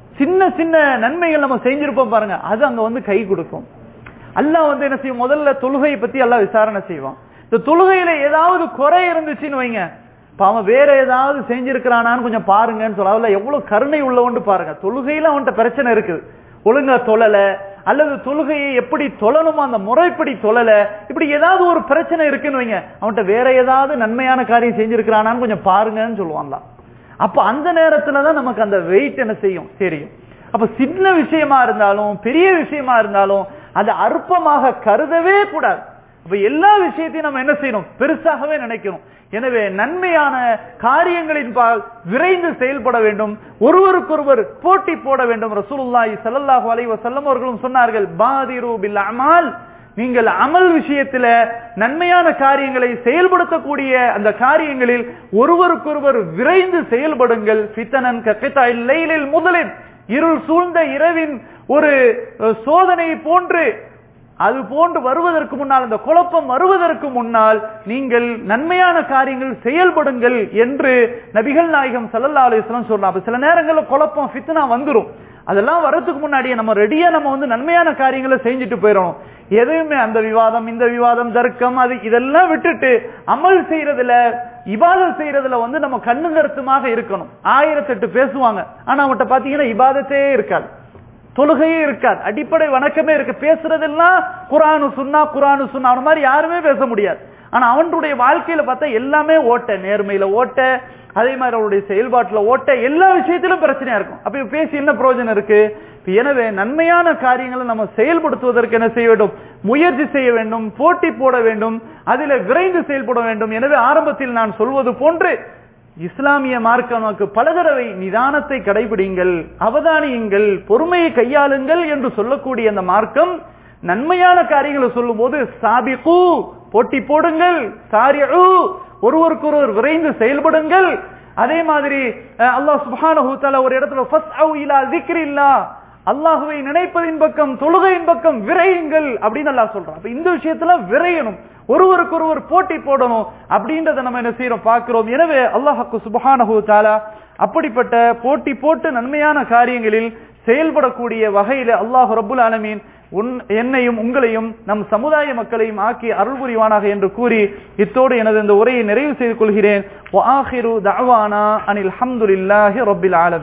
நம்ம செஞ்சிருப்போம் பாருங்க, அது அங்க கை கொடுக்கும். அல்லாஹ் என்ன செய்யும்? முதல்ல தொழுகையை பத்தி அல்லாஹ் விசாரணை செய்வான். இந்த தொழுகையில ஏதாவது குறை இருந்துச்சுன்னு வைங்க, அவன் வேற ஏதாவது செஞ்சிருக்கிறானான்னு கொஞ்சம் பாருங்கன்னு சொல்ல. அதுல எவ்வளவு கருணை உள்ளவன்னு பாருங்க. தொழுகையில அவன்கிட்ட பிரச்சனை இருக்குது, ஒழுங்கா தொழல, அல்லது தொழுகையை எப்படி தொழணுமோ அந்த முறைப்படி தொழல, இப்படி ஏதாவது ஒரு பிரச்சனை இருக்குன்னு வைங்க, அவன்கிட்ட வேற ஏதாவது நன்மையான காரியம் செஞ்சிருக்கிறானான்னு கொஞ்சம் பாருங்கன்னு சொல்லுவான்லாம். அப்ப அந்த நேரத்துலதான் நமக்கு அந்த வெயிட் என்ன செய்யும் தெரியும். அப்ப சின்ன விஷயமா இருந்தாலும் பெரிய விஷயமா இருந்தாலும் அதை அற்பமாக கருதவே கூடாது. அப்ப எல்லா விஷயத்தையும் நம்ம என்ன செய்யணும்? பெருசாகவே நினைக்கணும். எனவே நன்மையான காரியங்களின் பால் விரைந்து செயல்பட வேண்டும், ஒருவருக்கொருவர் போட்டி போட வேண்டும். ரசூலுல்லாஹி ஸல்லல்லாஹு அலைஹி வஸல்லம் அவர்களும் சொன்னார்கள், பாதிரு பில் அமால், நீங்கள் அமல் விஷயத்துல நன்மையான காரியங்களை செயல்படுத்தக்கூடிய அந்த காரியங்களில் ஒருவருக்கொருவர் விரைந்து செயல்படுங்கள். ஃபித்னன் ககிதாஇல் லைலில் முதலின், இருள் சூழ்ந்த இரவின் ஒரு சோதனை போன்று, அது போன்று வருவதற்கு முன்னால், அந்த குழப்பம் வருவதற்கு முன்னால் நீங்கள் நன்மையான காரியங்கள் செயல்படுங்கள் என்று நபிகள் நாயகம் ஸல்லல்லாஹு அலைஹி வஸல்லம் சொல்றாங்க. சில நேரங்களில் குழப்பம் ஃபித்னா வந்துரும். அதெல்லாம் வரதுக்கு முன்னாடியே நம்ம ரெடியா நம்ம நன்மையான காரியங்களை செஞ்சுட்டு போயிடணும். எதுவுமே அந்த விவாதம் இந்த விவாதம் தர்க்கம் அது இதெல்லாம் விட்டுட்டு அமல் செய்யறதுல இபாதத் செய்யறதுல நம்ம கண்ணு கருத்துமாக இருக்கணும். 1008 பேசுவாங்க, ஆனா அவன்கிட்ட பாத்தீங்கன்னா இபாதத்தே இருக்காது, தொழுகையே இருக்காது, அடிப்படை வணக்கமே இருக்கு. பேசுறதெல்லாம் குர்ஆன் சுன்னா அவன மாதிரி யாருமே பேச முடியாது. ஆனா அவனுடைய வாழ்க்கையில பார்த்தா எல்லாமே ஓட்ட, நேர்மையில ஓட்ட, அதே மாதிரி அவருடைய செயல்பாட்டுல ஓட்ட, எல்லா விஷயத்திலும் பிரச்சனையா இருக்கும். அப்ப பேசி என்ன பிரயோஜனம் இருக்கு? எனவே நன்மையான காரியங்களை நம்ம செயல்படுத்துவதற்கு என்ன செய்ய வேண்டும்? முயற்சி செய்ய வேண்டும், போட்டி போட வேண்டும், அதில விரைந்து செயல்பட வேண்டும். எனவே ஆரம்பத்தில் நான் சொல்வது போன்று இஸ்லாமிய மார்க்கம் நமக்கு பல தடவை நிதானத்தை கடைபிடிங்கள், அவதானியுங்கள், பொறுமையை கையாளுங்கள் என்று சொல்லக்கூடிய அந்த மார்க்கம் நன்மையான காரியங்களை சொல்லும் போது சாபிகு, போட்டி போடுங்கள், சாரிஉ, ஒருவருக்கொருவர் விரைந்து செயல்படுங்கள். அதே மாதிரி அல்லாஹ் சுப்ஹானஹு வ தஆலா ஒரு இடத்துல ஃபஸ்அவு இலா ஸிக்ரில்லாஹ், அல்லாஹ்வை நினைப்பதின் பக்கம், தொழுகையின் பக்கம் விரையுங்கள் அப்படின்னு அல்லாஹ் சொல்றான். அப்ப இந்த விஷயத்துல விரையணும், ஒருவருக்கொருவர் போட்டி போடணும் அப்படின்றத நம்ம என்ன செய்யறோம் பார்க்கிறோம். எனவே அல்லாஹ் சுப்ஹானஹு வ தஆலா அப்படிப்பட்ட போட்டி போட்டு நன்மையான காரியங்களில் செயல்படக்கூடிய வகையில அல்லாஹ் ரப்புல் ஆலமீன் என்னையும் உங்களையும் நம் சமுதாய மக்களையும் ஆக்கி அருள் புரிவானாக என்று கூறி இத்தோடு எனது இந்த உரையை நிறைவு செய்து கொள்கிறேன். வஆகிரு தஅவானா அனில் ஹம்துலில்லாஹி ரப்பில் ஆலமீன்.